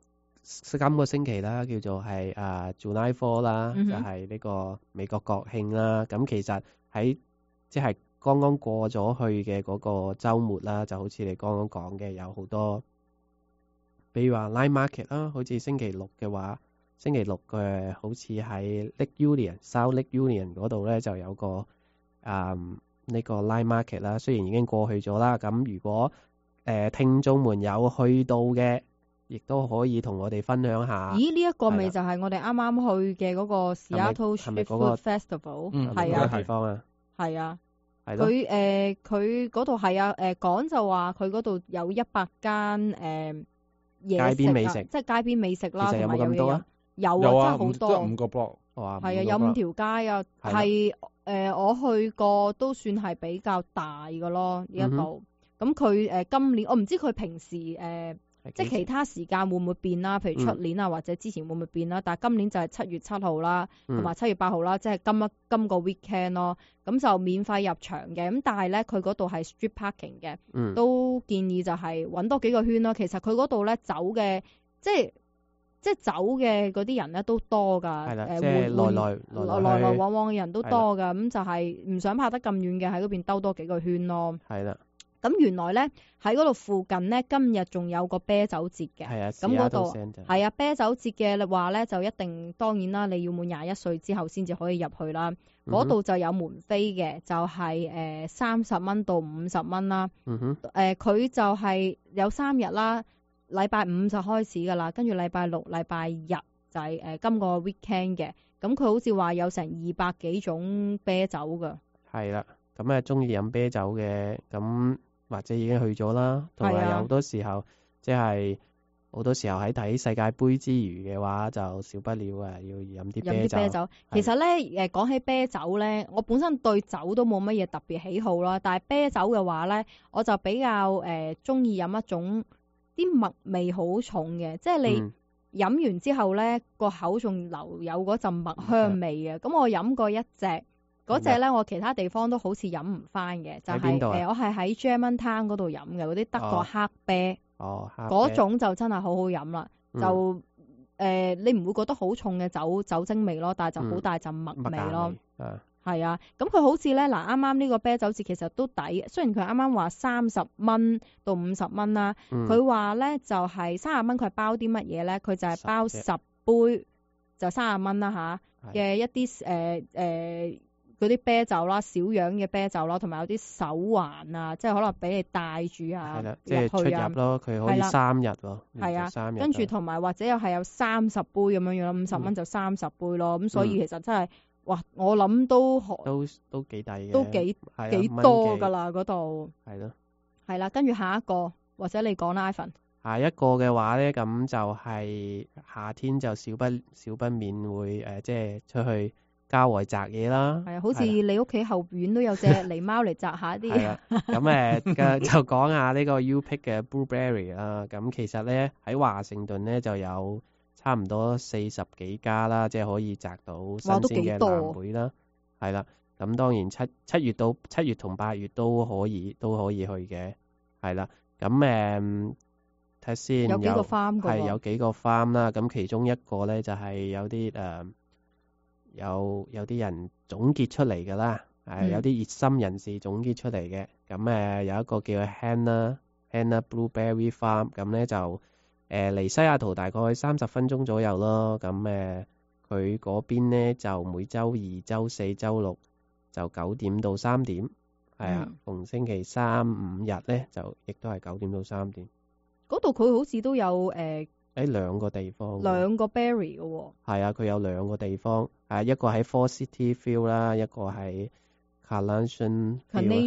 今個星期啦，叫做係July 4啦， 嗯哼就係呢個美國國慶啦。咁其實喺即係剛剛過咗去嘅嗰個週末啦，就好似你剛剛講嘅，有好多，比如話 Night Market 啦，好似星期六嘅話，星期六嘅好似喺 Lake Union、South Lake Union 嗰度咧就有個呢個 Night Market 啦，雖然已經過去咗啦，咁如果聽眾們有去到嘅，亦都可以同我哋分享下。 咦？呢一個咪係啦就係我哋啱啱去嘅嗰個 Seattle 係咪 Street 嗰個 Food Festival？ 嗯嗰係啊個地方啊， 係啊， 係咯， 佢嗰度係啊，講就話佢嗰度有100間嘢街邊美食即係街邊美食啦， 其實有冇同埋咁多啊？ 有有啊， 真係好多。 5個 block。 哇， 係啊，有5條街啊，係我去過都算係比較大嘅咯呢一度。咁佢今年我唔知佢平時即係其他時間會唔會變啦，譬如出年啊或者之前會唔會變啦。但係今年就係7月7號啦，同埋7月8號啦，即係今個 weekend 咯。咁就免費入場嘅。咁但係咧佢嗰度係 street parking 嘅，都建議就係揾多幾個圈啦。其實佢嗰度咧走嘅即係走嘅嗰啲人咧都多㗎， 係啦，即係來往往嘅人都多㗎，咁就係唔想拍得咁遠嘅喺嗰邊兜多幾個圈咯。 係啦， 咁原來咧喺嗰度附近咧今日仲有個啤酒節嘅， 係啊， 咁嗰度 Seattle Center 係啊啤酒節嘅話咧就一定當然啦，你要滿21歲之後先至可以入去啦。嗰度就有門飛嘅，就係30蚊到50蚊啦。佢就係有3日啦。禮拜5就開始㗎啦，跟住禮拜6、禮拜日就係今個 weekend 嘅。咁佢好似話有成200幾種啤酒㗎。係啦，咁中意飲啤酒嘅，咁或者已經去咗啦，同埋有好多時候即係好多時候喺睇世界盃之餘嘅話，就少不了要飲啲啤酒。 其實咧講起啤酒咧，我本身對酒都冇乜嘢特別喜好啦，但係啤酒嘅話咧，我就比較中意飲一種啲麥味好重嘅，即係你飲完之後咧個口仲留有嗰陣麥香味嘅。咁我飲過一隻，嗰隻咧我其他地方都好似飲唔翻嘅，就係我係喺 Germantown 嗰度飲嘅嗰啲德國黑啤。嗰種就真係好好飲啦。就你唔會覺得好重嘅酒精味咯，但係就好大陣麥味咯。係啊，咁佢好似咧嗱，啱啱呢個啤酒節其實都抵，雖然佢啱啱話30蚊到50蚊啦，佢話咧就係30蚊，佢係包啲乜嘢咧？佢就係包10杯就30蚊啦嚇嘅一啲嗰啲啤酒啦，小樣嘅啤酒啦，同埋有啲手環啊，即係可能俾你帶住啊， 係啦，即係出入咯，佢可以3日喎， 係啊 ，3日， 跟住同埋或者又係有30杯咁樣樣咯，50蚊就30杯咯，咁所以其實真係。哇！我諗都幾抵嘅， 都幾多㗎啦嗰度。 係咯， 係啦，跟住下一個或者你講啦 ，Ivan。 下一個嘅話咧，咁就係夏天就少不免會即係出去郊外摘嘢啦。 係啊，好似你屋企後院都有隻狸貓嚟摘下啲。 係啊，咁就講下呢個 U-Pick 嘅 Blueberry 啦。咁其實咧喺華盛頓咧就有差唔多40幾家啦，即係可以摘到新鮮嘅藍莓啦，係啦。咁當然七月同8月都可以去嘅，係啦。咁睇先， 有幾個 farm 㗎喎？ 係有幾個 farm 啦。咁其中一個咧就係有啲有啲人總結出嚟㗎啦，有啲熱心人士總結出嚟嘅。咁有一個叫 Hannah Blueberry Farm， 咁咧就離西雅圖大概30分鐘左右咯。咁佢嗰邊咧就每週2、週4、週6就9點到3點，係啊。逢星期3、5日咧就亦都係9點到3點。 嗰度佢好似都有兩個地方， 兩個 berry 嘅喎。係啊，佢有兩個地方，一個喺 Fall City Field 啦，一個喺 Carnation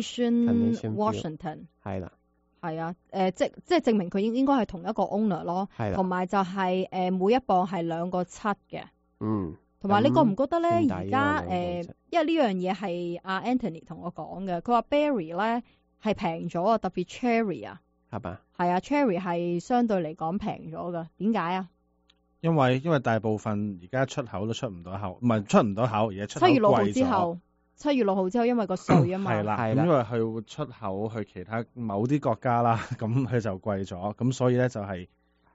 Washington。係啦。 係啊，即係證明佢應該係同一個 owner 咯。係啦。同埋就係每一磅係2.7嘅。同埋你覺唔覺得咧？而家因為呢樣嘢係阿 Anthony 同我講嘅，佢話 berry 咧係平咗啊，特別 cherry 啊。 係嘛？ 係啊 ，cherry 係相對嚟講平咗噶。點解啊？ 因為大部分而家出口都出唔到口，唔係出唔到口，而家出口貴咗。7月6號之後，因為個稅啊嘛。係啦，因為佢會出口去其他某啲國家啦，咁佢就貴咗，咁所以咧就係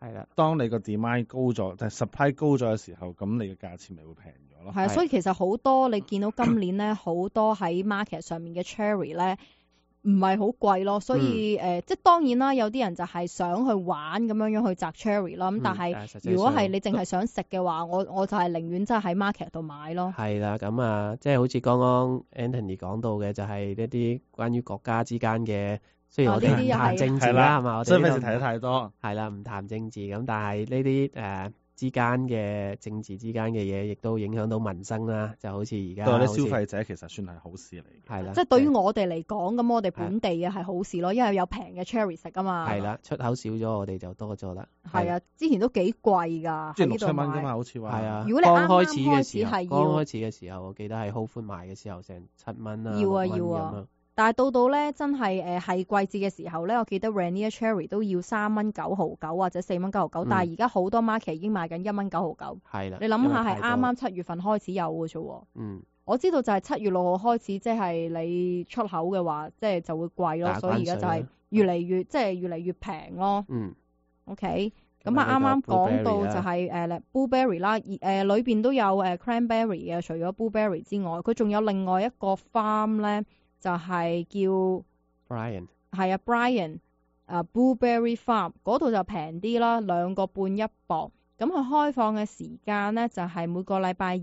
係啦， 當你個 demand 高咗，但係 supply 高咗嘅時候，咁你嘅價錢咪會平咗咯。 係啊，所以其實好多你見到今年咧，好多喺 market 上面嘅 cherry 咧，唔係好貴咯。所以即係當然啦，有啲人就係想去玩咁樣去摘 cherry 啦。咁但係如果係你淨係想食嘅話，我就係寧願真係喺 market 度買咯。 係啦，咁啊，即係好似剛剛 Anthony 講到嘅，就係一啲關於國家之間嘅。雖然我哋唔談政治啦，係嘛？我哋費事睇得太多。 係啦，唔談政治咁，但係呢啲之間嘅政治之間嘅嘢，亦都影響到民生啦。就好似而家對啲消費者其實算係好事嚟嘅。 係啦， 即係對於我哋嚟講，咁我哋本地嘅係好事咯，因為有平嘅 cherry 食啊嘛。 係啦，出口少咗，我哋就多咗啦。 係啊，之前都幾貴㗎， 即係6、7蚊㗎嘛，好似話。 係啊， 如果你啱開始係剛開始嘅時候，我記得喺 Whole Foods 賣嘅時候，成7蚊啦。 要啊。但係到咧真係係季節嘅時候咧，我記得 Rainier Cherry 都要3蚊9毫9或者4蚊9毫9，但係而家好多 market 已經賣緊1蚊9毫9。 係啦， 你諗下係啱啱7月份開始有嘅啫喎。 嗯， 我知道就係7月6號開始，即係你出口嘅話，即係就會貴咯，所以而家就係越嚟越平咯。 嗯 ，OK， 咁啊啱啱講到就係blueberry 啦，裏邊都有cranberry 嘅，除咗 blueberry 之外，佢仲有另外一個 farm 咧。就係叫 Brian， 係啊 Brian Blueberry Farm 嗰度就平啲啦，2個半1磅。咁佢開放嘅時間咧就係每個禮拜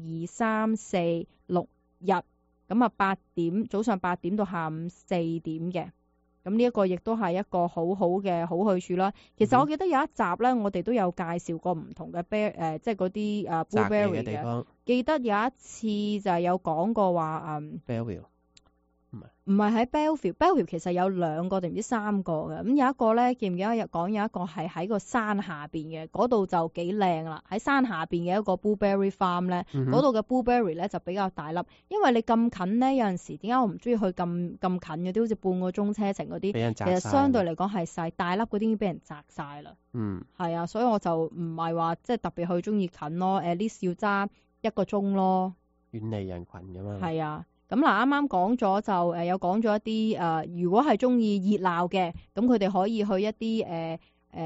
2、3、4、6日，咁啊早上8點到下午4點嘅。咁呢一個亦都係一個好好嘅好去處啦。其實我記得有一集咧，我哋都有介紹過唔同嘅即係嗰啲blueberry 嘅地方。記得有一次就係有講過話 Belleville。 唔係喺 Belleville 其實有2個定唔知3個嘅，咁有一個咧，記唔記得講有一個係喺個山下邊嘅，嗰度就幾靚啦。喺山下邊嘅一個 blueberry farm 咧，嗰度嘅 blueberry 咧就比較大粒，因為你咁近咧，有陣時點解我唔中意去咁近嗰啲，好似半個鐘車程嗰啲，其實相對嚟講係細，大粒嗰啲已經俾人摘晒啦。 嗯， 係啊，所以我就唔係話即係特別去中意近咯，at least要揸1個鐘咯， 遠離人群咁樣。 係啊。咁嗱，啱啱講咗就有講咗一啲如果係中意熱鬧嘅，咁佢哋可以去一啲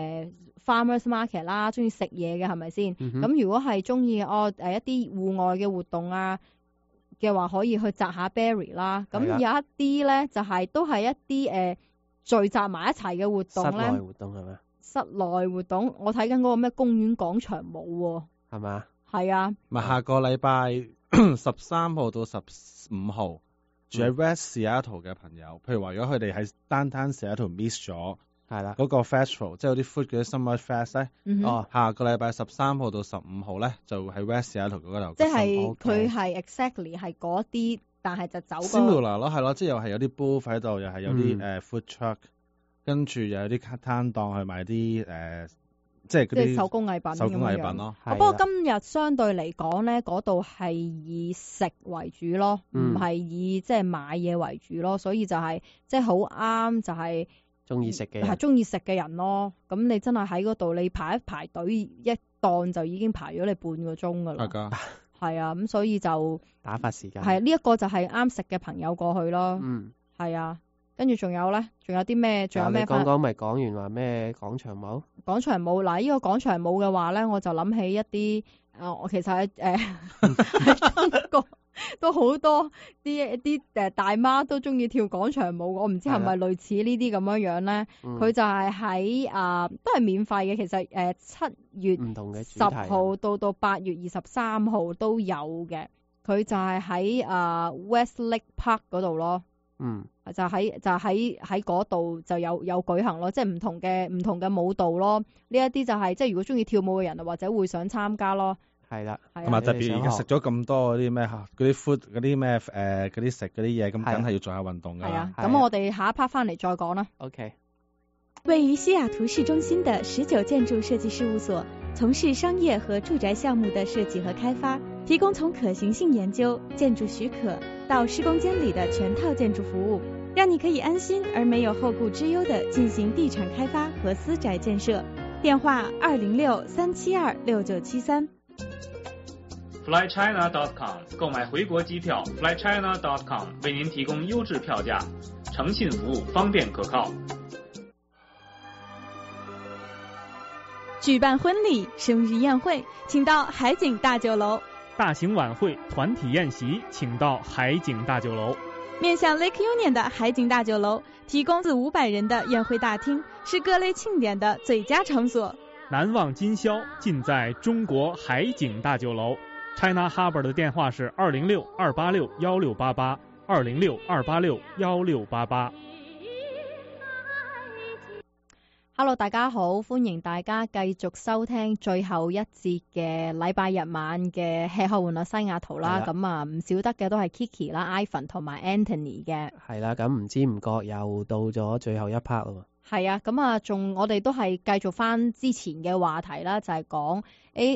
farmers market 啦，中意食嘢嘅係咪先？咁如果係中意一啲戶外嘅活動啊嘅話，可以去摘下 berry 啦。咁有一啲咧就係都係一啲聚集埋一齊嘅活動咧。 室內活動係咪？室內活動，我睇緊嗰個咩公園廣場舞喎。 係嘛？ 係啊。 咪下個禮拜13號到15號住喺 West Seattle 嘅朋友，譬如話如果佢哋喺 Downtown Seattle miss 咗，係啦嗰個 festival， 即係有啲 food 嗰啲 summer fest 咧，下個禮拜13號到15號咧就喺 West Seattle 嗰度。 即係佢係 exactly 係嗰啲，但係就走過。 Similar 咯，係咯，即係又係有啲 booth 喺度，又係有啲food truck，跟住又有啲攤檔去賣啲即係嗰啲手工藝品咯。 不過今日相對嚟講咧，嗰度係以食為主咯，唔係以即係買嘢為主咯，所以就係即係好啱，就係中意食嘅人， 係中意食嘅人咯。咁你真係喺嗰度，你排隊一檔就已經排咗你半個鐘噶啦。 係㗎， 係啊，咁所以就打發時間。 係呢一個就係啱食嘅朋友過去咯。係啊。跟住仲有咧，仲有啲咩？仲有咩？ 剛剛咪講完話咩廣場舞？ 廣場舞嗱，呢個廣場舞嘅話咧，我就諗起一啲我其實喺中國都好多啲大媽都中意跳廣場舞，我唔知係咪類似呢啲咁樣樣咧？佢就係喺都係免費嘅，其實7月10號到8月23號都有嘅，佢就係喺Westlake Park 嗰度咯。就喺嗰度就有舉行咯，即係唔同嘅舞蹈咯。呢一啲就係即係如果中意跳舞嘅人或者會想參加咯。 係啦， 同埋特別而家食咗咁多嗰啲咩嗰啲 food 嗰啲咩嗰啲食嗰啲嘢，咁梗係要做下運動㗎。係啊， 咁我哋下一 part 翻嚟再講啦。 OK。 位於西雅圖市中心的19建築設計事務所，從事商業和住宅項目的設計和開發，提供從可行性研究、建築許可到施工監理的全套建築服務，讓你可以安心而沒有後顧之憂地進行地產開發和私宅建設。電話206-372-6973。 flychina.com 購買回國機票 flychina.com 為您提供優質票價，誠信服務，方便可靠。 舉辦婚禮、生日宴會，請到海景大酒樓。 大型晚會、團體宴席，請到海景大酒樓。 面向 Lake Union 的海景大酒樓，提供400-500人的宴會大廳，是各類慶典的最佳場所。 難忘今宵，盡在中國海景大酒樓。China Harbour 的電話是206-286-1688，206-286-1688。 Hello， 大家好，歡迎大家繼續收聽最後一節嘅禮拜日晚嘅吃喝玩樂西雅圖啦。咁啊，唔少得嘅都係 Kiki 啦、Ivan 同埋 Anthony 嘅。 係啦，咁唔知唔覺又到咗最後一 part 咯。 係啊，咁啊，我哋都係繼續翻之前嘅話題啦，就係講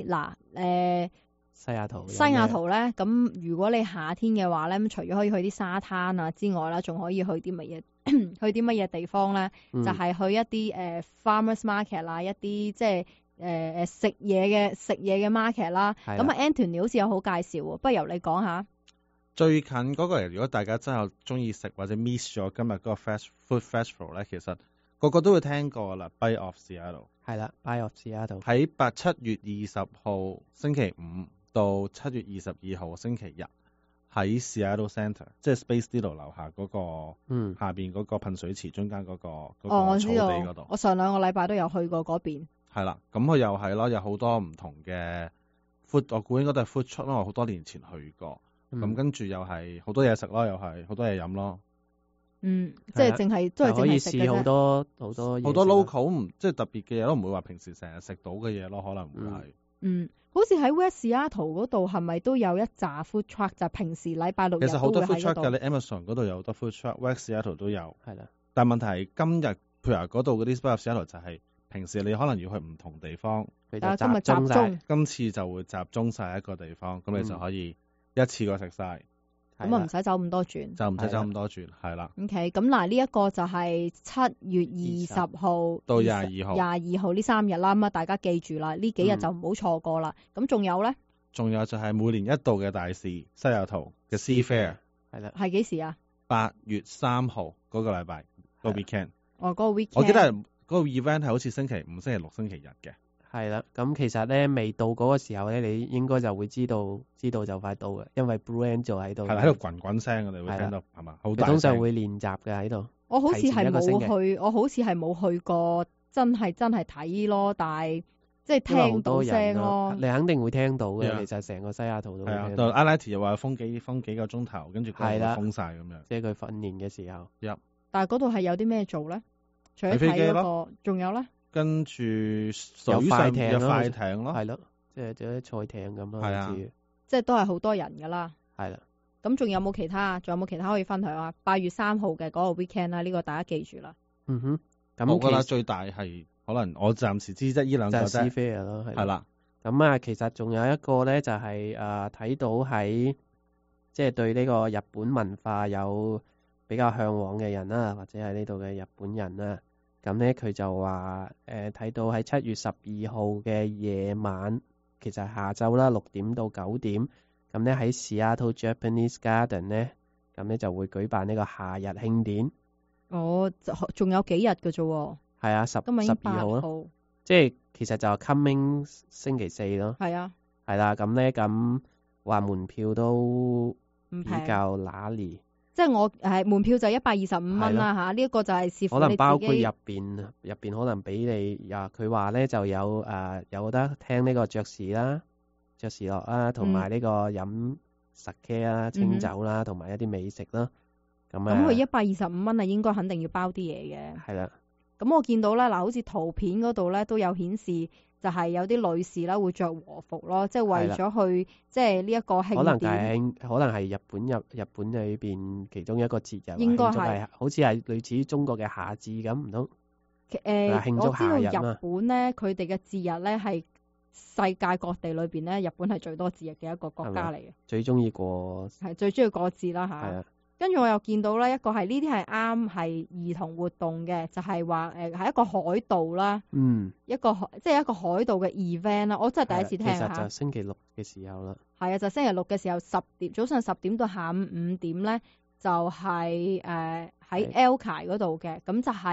西雅圖咧，咁如果你夏天嘅話咧，咁除咗可以去啲沙灘啊之外啦，仲可以去啲乜嘢？去啲乜嘢地方咧？就係去一啲farmers market 啦，一啲即係食嘢嘅 market 啦。咁啊 Anthony 好似有好介紹喎，不如由你講下。 最近嗰個，如果大家真係中意食或者 miss 咗今日嗰個 food festival 咧，其實個個都會聽過啦。Bite of Seattle 係啦 ，Bite of Seattle 喺7月20號星期五到7月22號星期日。喺 Seattle Centre， 即係 Space Needle 樓下嗰個，下邊嗰個噴水池中間嗰個草地嗰度。 我上2個禮拜都有去過嗰邊。 係啦，咁佢又係咯，有好多唔同嘅 food， 我估應該都係 food truck 咯。我好多年前去過，咁跟住又係好多嘢食咯，又係好多嘢飲咯。 即係淨係都係可以試好多嘢食。 好多 local 唔即係特別嘅嘢，都唔會話平時成日食到嘅嘢咯，可能會係。 好似喺 West Seattle 嗰度係咪都有一紮 food truck？ 就平時禮拜6日其實好多都會 food truck 嘅，你喺嗰度。 Amazon 嗰度有好多 food truck，West Seattle 都有。 係啦， 但問題係今日譬如話嗰度嗰啲 Bite of Seattle 就係平時你可能要去唔同地方， 但係今日集中， 今次就會集中晒一個地方，咁你就可以一次過食晒。 咁啊唔使走咁多轉， 就唔使走咁多轉，係啦。 OK， 咁嗱呢一個就係7月20號到22號 ，22號呢3日啦。咁啊大家記住啦，呢幾日就唔好錯過啦。咁仲有咧？ 仲有就係每年一度嘅大事，西雅圖嘅 Sea Fair， 係啦。 係幾時啊 ？8月3號嗰個禮拜個 weekend。 嗰個 weekend。 我記得係嗰個 event 係好似星期5、星期6、星期日嘅。 係啦，咁其實咧未到嗰個時候咧，你應該就會知道就快到嘅，因為 Blue Angel 喺度。 係啦，喺度滾滾聲，我哋會聽到係嘛？好大聲。 通常會練習嘅喺度。 我好似係冇去過，真係睇咯，但係即係聽到聲咯。 你肯定會聽到嘅，其實成個西雅圖都會聽到。 係啊，Alati 又話封幾個鐘頭，跟住佢就封晒咁樣。 即係佢訓練嘅時候。 但係嗰度係有啲咩做咧？除咗睇嗰個，仲有咧？ 跟住水上有快艇咯， 係咯，即係有啲賽艇咁咯， 係啊， 即係都係好多人噶啦， 係啦。 咁仲有冇其他啊？仲有冇其他可以分享啊？8月3號嘅嗰個 weekend 啦，呢個大家記住啦。 咁我覺得最大係可能我暫時知啫，呢兩個啫。 Sea Fair 咯， 係啦。 咁啊，其實仲有一個咧，就係睇到喺即係對呢個日本文化有比較向往嘅人啦，或者係呢度嘅日本人啦。咁咧佢就話睇到喺7月12號嘅夜晚，其實係下晝啦，6點到9點，咁咧喺 Seattle Japanese Garden 咧，咁咧就會舉辦呢個夏日慶典。 仲有幾日嘅啫喎。係啊，12號咯，即係其實就係 coming 星期4咯。係啊。係啦，咁咧咁話門票都比較揦脷。即係我門票就125蚊啦嚇，呢一個就係視乎你自己。 可能包括入邊可能俾你佢話咧就有得聽呢個爵士啦、爵士樂啦，同埋呢個飲 sake 啦、清酒啦，同埋一啲美食啦。咁佢125蚊啊，應該肯定要包啲嘢嘅。 係啦。咁我見到咧好似圖片嗰度咧都有顯示。就係有啲女士啦，會着和服咯，即係為咗去即係呢一個慶典。 可能係日本裏邊其中一個節日， 應該係好似係類似於中國嘅夏至咁，唔通？慶祝夏日啊！ 我知道日本咧，佢哋嘅節日咧係世界各地裏邊咧，日本係最多節日嘅一個國家嚟嘅。 最中意過節啦嚇。跟住我又見到咧，一個係呢啲係啱係兒童活動嘅，就係話係一個海盜啦，一個海盜嘅 event 啦，我真係第一次聽下。 其實就星期6嘅時候啦。 係啊，就星期6嘅時候早上10點到下午5點咧，就係喺 Elkai 嗰度嘅，咁就係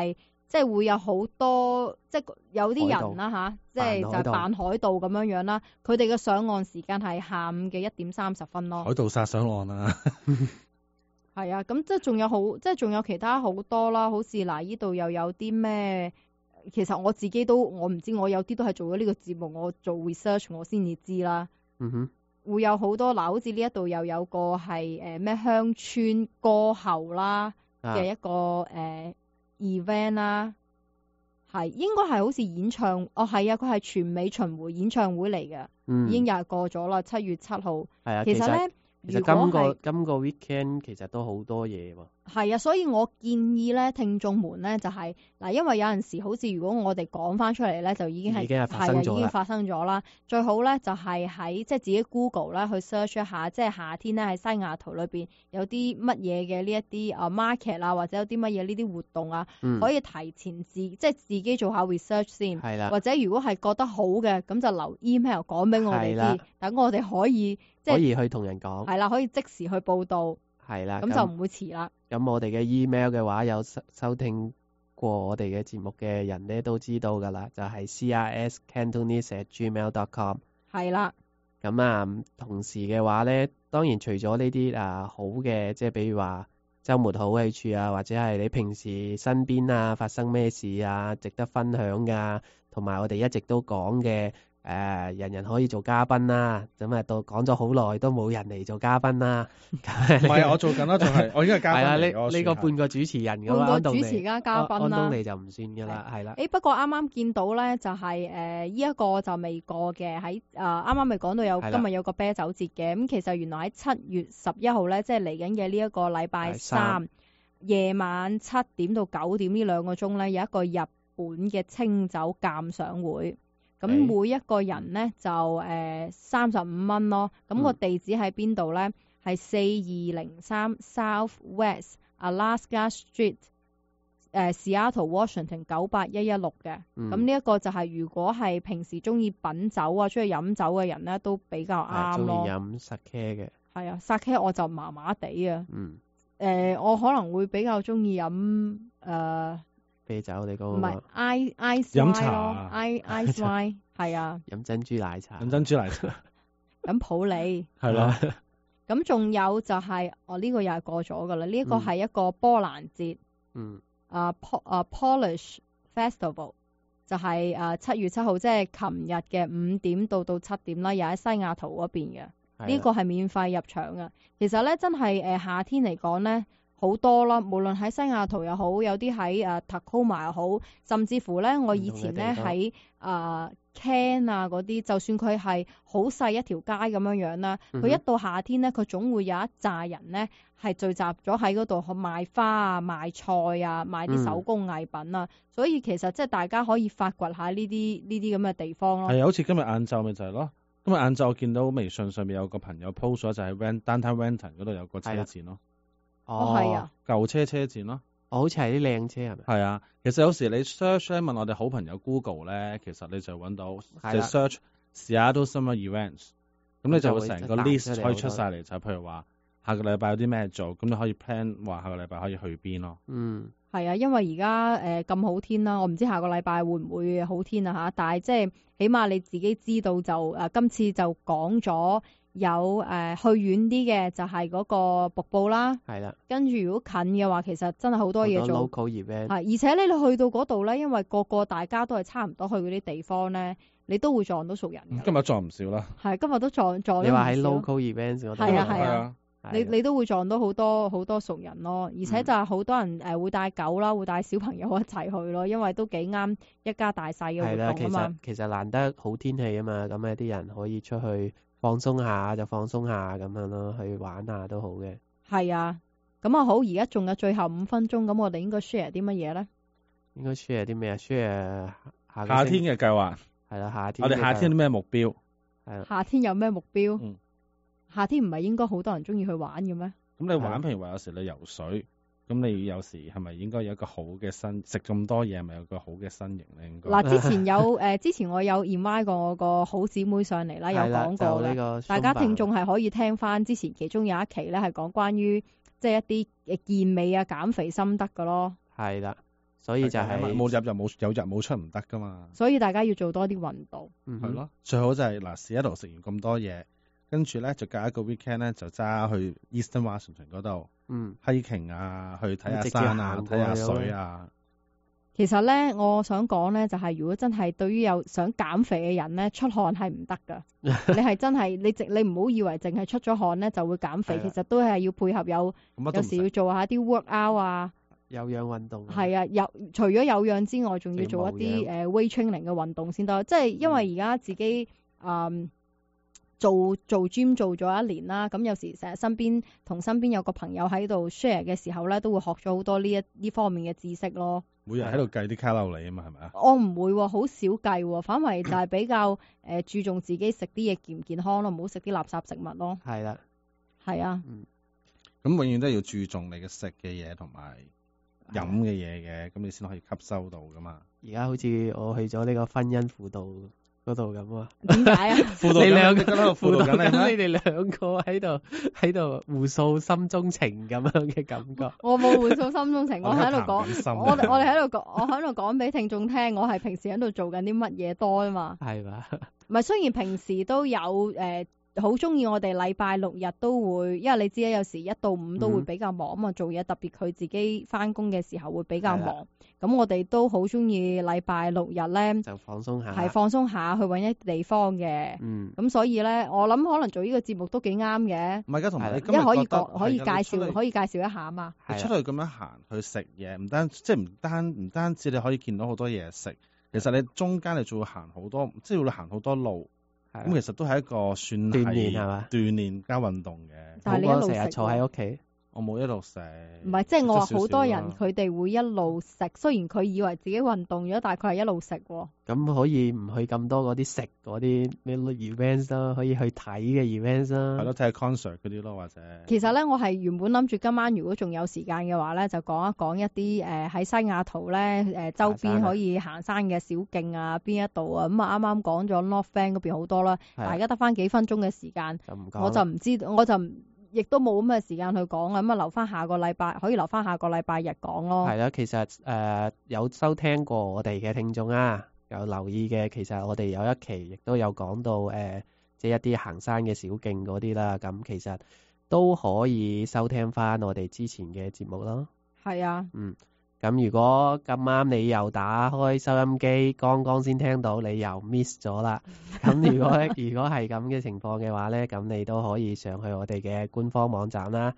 即係會有好多，即係有啲人啦吓，即係就係扮海盜咁樣樣啦。佢哋嘅上岸時間係下午嘅1:30咯。 海盜殺上岸啊！ 係啊，咁即係仲有仲有其他好多啦，好似嗱呢度又有啲咩？其實我自己我唔知，我有啲都係做咗呢個節目，我做 research 我先至知啦。 嗯哼， 會有好多嗱，好似呢一度又有個係咩鄉村歌后啦嘅一個event 啦，係應該係好似演唱，係啊，佢係全美巡迴演唱會嚟嘅，已經又係過咗啦，7月7號。係啊，其實咧。 其實今個 weekend 其實都好多嘢喎。係啊，所以我建議咧，聽眾們咧就係嗱，因為有陣時好似如果我哋講翻出嚟咧，就已經係發生咗啦。最好咧就係喺即係自己 Google 啦去 search 一下，即係夏天咧喺西雅圖裏邊有啲乜嘢嘅呢一啲market 啊，或者有啲乜嘢呢啲活動啊，可以提前即係自己做下 research 先。係啦。或者如果係覺得好嘅，咁就留 email 講俾我哋知，等我哋可以可以去同人講。係啦，可以即時去報道。係啦，咁就唔會遲啦。咁我哋嘅 email 嘅話，有收聽過我哋嘅節目嘅人咧都知道㗎啦，就係 CRSCantonese@gmail.com。係啦。咁啊，同時嘅話咧，當然除咗呢啲好嘅，即係比如話週末好去處啊，或者係你平時身邊啊發生咩事啊，值得分享㗎，同埋我哋一直都講嘅。人人可以做嘉賓啦，咁到講咗好耐都冇人嚟做嘉賓啦。唔係我做緊啦，仲係我已經係嘉賓嚟。係啦，呢個半個主持人咁啦，半個主持加嘉賓啦。安東尼就唔算㗎啦，係啦。不過啱啱見到咧，就係呢一個就未過嘅，喺啱啱咪講到今日有個啤酒節嘅，咁其實原來喺7月11號咧，即係嚟緊嘅呢一個禮拜3夜晚7點到9點呢2個鐘咧，有一個日本嘅清酒鑑賞會。咁每一個人咧就35蚊咯，咁個地址喺邊度咧？係4203 South West Alaska Street，Seattle Washington 98116嘅。咁呢一個就係如果係平時中意品酒啊、中意飲酒嘅人咧，都比較啱咯。中意飲 sake 嘅。係啊，sake 我就麻麻地啊。我可能會比較中意飲啤酒你講唔係 ice 飲茶咯 ice wine 係啊，飲珍珠奶茶飲普洱係咯。咁仲有就係呢個又係過咗噶啦，呢個係一個波蘭節Polish Festival， 就係7月7號，即係琴日嘅5點到7點啦，又喺西雅圖嗰邊嘅。呢個係免費入場嘅。其實咧真係夏天嚟講咧好多啦，無論喺西雅圖又好，有啲喺Tacoma 又好，甚至乎咧我以前咧喺Can 啊嗰啲，就算佢係好細一條街咁樣樣啦，佢一到夏天咧，佢總會有一紮人咧係聚集咗喺嗰度去賣花啊、賣菜啊、賣啲手工藝品啊，所以其實即係大家可以發掘下呢啲咁嘅地方咯。係啊，好似今日晏晝咪就係咯。今日晏晝我見到微信上面有個朋友 post 咗，就係 Downtown Renton 嗰度有個車展咯。係啊，舊車展咯。好似係啲靚車係咪？係啊，其實有時你 search 咧，問我哋好朋友 Google 咧，其實你就揾到就 search Seattle Summer Events， 咁你就會成個 list 可以出晒嚟，就譬如話下個禮拜有啲咩做，咁你可以 plan 話下個禮拜可以去邊咯。係啊，因為而家咁好天啦，我唔知下個禮拜會唔會好天啊嚇，但係即係起碼你自己知道就今次就講咗。有去遠啲嘅就係嗰個瀑布啦，係啦。跟住如果近嘅話，其實真係好多嘢做。local event 係，而且你去到嗰度咧，因為個大家都係差唔多去嗰啲地方咧，你都會撞到熟人。今日撞唔少啦。係，今日都撞。你話喺 local event 嗰度？係啊係啊。你都會撞到好多熟人咯，而且就係好多人會帶狗啦，會帶小朋友一齊去咯，因為都幾啱一家大細嘅活動啊嘛。其實難得好天氣啊嘛，咁啲人可以出去。放鬆下就放鬆下咁樣咯，去玩下都好嘅。係啊，咁啊好，而家仲有最後5分鐘，咁我哋應該 share 啲乜嘢咧？應該 share 啲咩啊 ？share 夏天嘅計劃。係啦，夏天。我哋夏天有啲咩目標？係啦。夏天有咩目標？夏天唔係應該好多人中意去玩嘅咩？咁你玩，譬如話有時你游水。咁你有時係咪應該有一個好嘅身？食咁多嘢係咪有個好嘅身形咧？應該嗱，之前我有 invite 過我個好姊妹上嚟啦，有講過嘅。大家聽眾係可以聽翻之前其中有一期咧，係講關於即係一啲健美啊減肥心得㗎咯。係啦所以就係冇入就冇有入冇出唔得噶嘛。 所以大家要做多啲運動。 係咯，最好就係嗱，Seattle食完咁多嘢，跟住咧就隔一個 weekend 咧就揸去 Eastern Washington 嗰度hiking 啊，去睇下山啊，睇下水啊。 其實咧，我想講咧，就係如果真係對於有想減肥嘅人咧，出汗係唔得噶。你係真係你唔好以為淨係出咗汗咧就會減肥，其實都係要配合有時要做下啲 workout 啊， 有氧運動。 係啊，除咗有氧之外，仲要做一啲weight training 嘅運動先得。即係因為而家自己做 gym 做咗1年啦，咁有時成日同身邊有個朋友喺度 share 嘅時候咧，都會學咗好多呢方面嘅知識咯。 每日喺度計啲卡路里啊嘛，係咪啊？ 我唔會喎，好少計喎，反為就係比較注重自己食啲嘢健唔健康咯，唔好食啲垃圾食物咯。 係啦， 係啊。 咁永遠都要注重你嘅食嘅嘢同埋飲嘅嘢嘅，咁你先可以吸收到噶嘛。 而家好似我去咗呢個婚姻輔導嗰度咁啊？ 點解啊？ 你兩個喺度輔導緊你咩？ 你哋兩個喺度互訴心中情咁樣嘅感覺。 我冇互訴心中情，我喺度講，我哋喺度講，我喺度講俾聽眾聽，我係平時喺度做緊啲乜嘢多啊嘛。 係嘛？ 唔係，雖然平時都有好中意我哋禮拜6日都會，因為你知啦，有時1到5都會比較忙啊嘛，做嘢特別佢自己翻工嘅時候會比較忙。咁我哋都好中意禮拜6日咧就放鬆下， 係放鬆下去揾一地方嘅。咁所以咧，我諗可能做呢個節目都幾啱嘅。 唔係㗎，同埋你因為可以介紹一下啊嘛。 你出去咁樣行去食嘢，唔單止你可以見到好多嘢食，其實你中間你仲會行好多，即係要行好多路。咁其實都係一個算係鍛鍊係嘛？ 鍛鍊加運動嘅。 但係你一路成日坐喺屋企， 我冇一路食。 唔係，即係我話好多人佢哋會一路食，雖然佢以為自己運動咗，但係佢係一路食喎。 咁可以唔去咁多嗰啲食嗰啲咩 events 啦，可以去睇嘅 events 啦。 係咯，睇下 concert 嗰啲咯，或者。其實咧，我係原本諗住今晚如果仲有時間嘅話咧，就講一講一啲喺西雅圖咧周邊可以行山嘅小徑啊，邊一度啊。咁啊啱啱講咗 North Van 嗰邊好多啦，大家得翻幾分鐘嘅時間，我就唔知，亦都冇咁嘅時間去講啊。咁啊留翻下個禮拜，可以留翻下個禮拜日講咯。 係啦，其實有收聽過我哋嘅聽眾啊，有留意嘅，其實我哋有一期亦都有講到即係一啲行山嘅小徑嗰啲啦。咁其實都可以收聽翻我哋之前嘅節目咯。 係啊。 咁如果咁啱你又打開收音機，剛剛先聽到，你又 miss 咗啦。咁如果係咁嘅情況嘅話咧，咁你都可以上去我哋嘅官方網站啦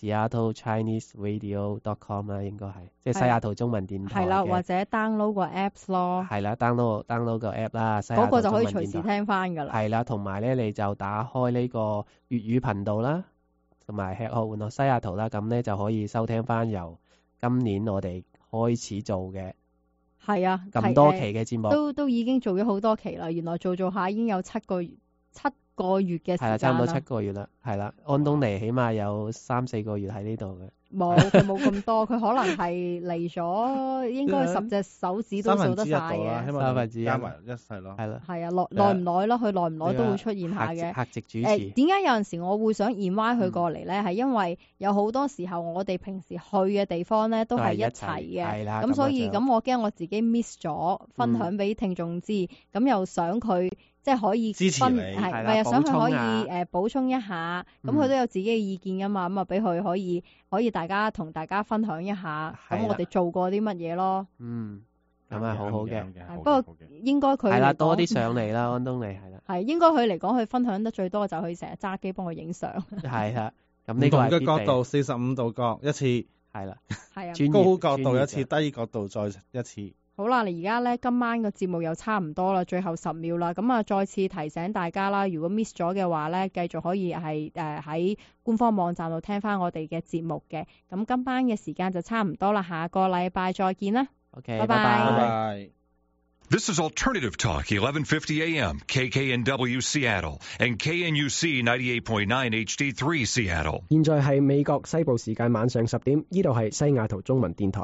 ，SeattleChineseRadio.com 啦，應該係即係西雅圖中文電台。係啦， 或者 download 個 apps 咯。係啦 ，download 個 app 啦，嗰個就可以隨時聽翻㗎啦。 係啦，同埋咧你就打開呢個粵語頻道啦，同埋吃喝玩樂西雅圖啦，咁咧就可以收聽翻由今年我哋開始做嘅。係啊，咁多期嘅節目都已經做咗好多期啦。原來做下已經有7個月嘅時間啦。係啦，差唔多7個月啦。係啦，安東尼起碼有3-4個月喺呢度嘅。冇，佢冇咁多，佢可能係嚟咗應該10隻手指都數得晒嘅。 3分之一加埋一係咯。係啦。 係啊，耐唔耐咯？佢耐唔耐都會出現下嘅。 客席主持。 點解有陣時我會想invite佢過嚟咧？係因為有好多時候我哋平時去嘅地方咧都係一齊嘅。係啦。咁所以咁我驚我自己 miss 咗，分享俾聽眾知，咁又想佢即係可以支持你， 係又想佢可以補充一下，咁佢都有自己嘅意見噶嘛，咁啊俾佢可以同大家分享一下，咁我哋做過啲乜嘢咯。咁係好好嘅。 不過應該佢係啦，多啲上嚟啦，安東尼係啦。 係應該佢嚟講，佢分享得最多就佢成日揸機幫佢影相。 係啦，咁呢個嘅角度45度角一次， 係啦， 係啊， 高角度一次，低角度再一次。 好啦，你而家咧今晚個節目又差唔多啦，最後10秒啦，咁啊再次提醒大家啦，如果 miss 咗嘅話咧，繼續可以係喺官方網站度聽翻我哋嘅節目嘅。咁今晚嘅時間就差唔多啦，下個禮拜再見啦。 OK， 拜拜。 This is Alternative Talk, 1150 AM, KKNW Seattle, and KNUC 98.9 HD3 Seattle. 現在係美國西部時間晚上10點，呢度係西雅圖中文電台。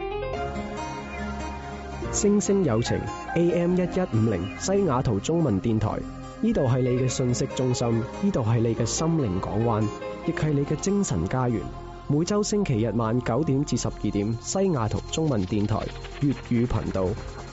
聲聲有情 AM1150 西雅圖中文電台，呢度係你嘅信息中心，呢度係你嘅心靈港灣，亦係你嘅精神家園。 每週星期日晚9點至12點，西雅圖中文電台粵語頻道。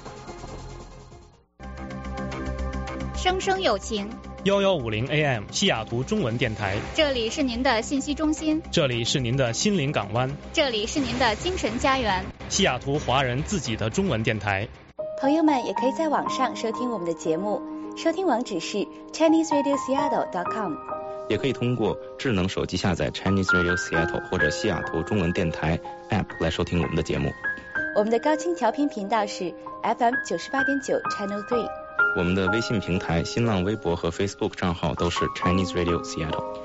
聲聲有情 1150 AM 西雅圖中文電台， 這裡是您的信息中心， 這裡是您的心靈港灣， 這裡是您的精神家園， 西雅圖華人自己的中文電台。 朋友們也可以在網上收聽我們的節目，收聽網址是 ChineseRadioSeattle.com， 也可以通過智能手機下載 Chinese Radio Seattle 或者西雅圖中文電台 App 來收聽我們的節目。 我們的高清調頻頻道是 FM 98.9 Channel 3。 我們的微信平台、新浪微博和 Facebook 賬號都是 Chinese Radio Seattle。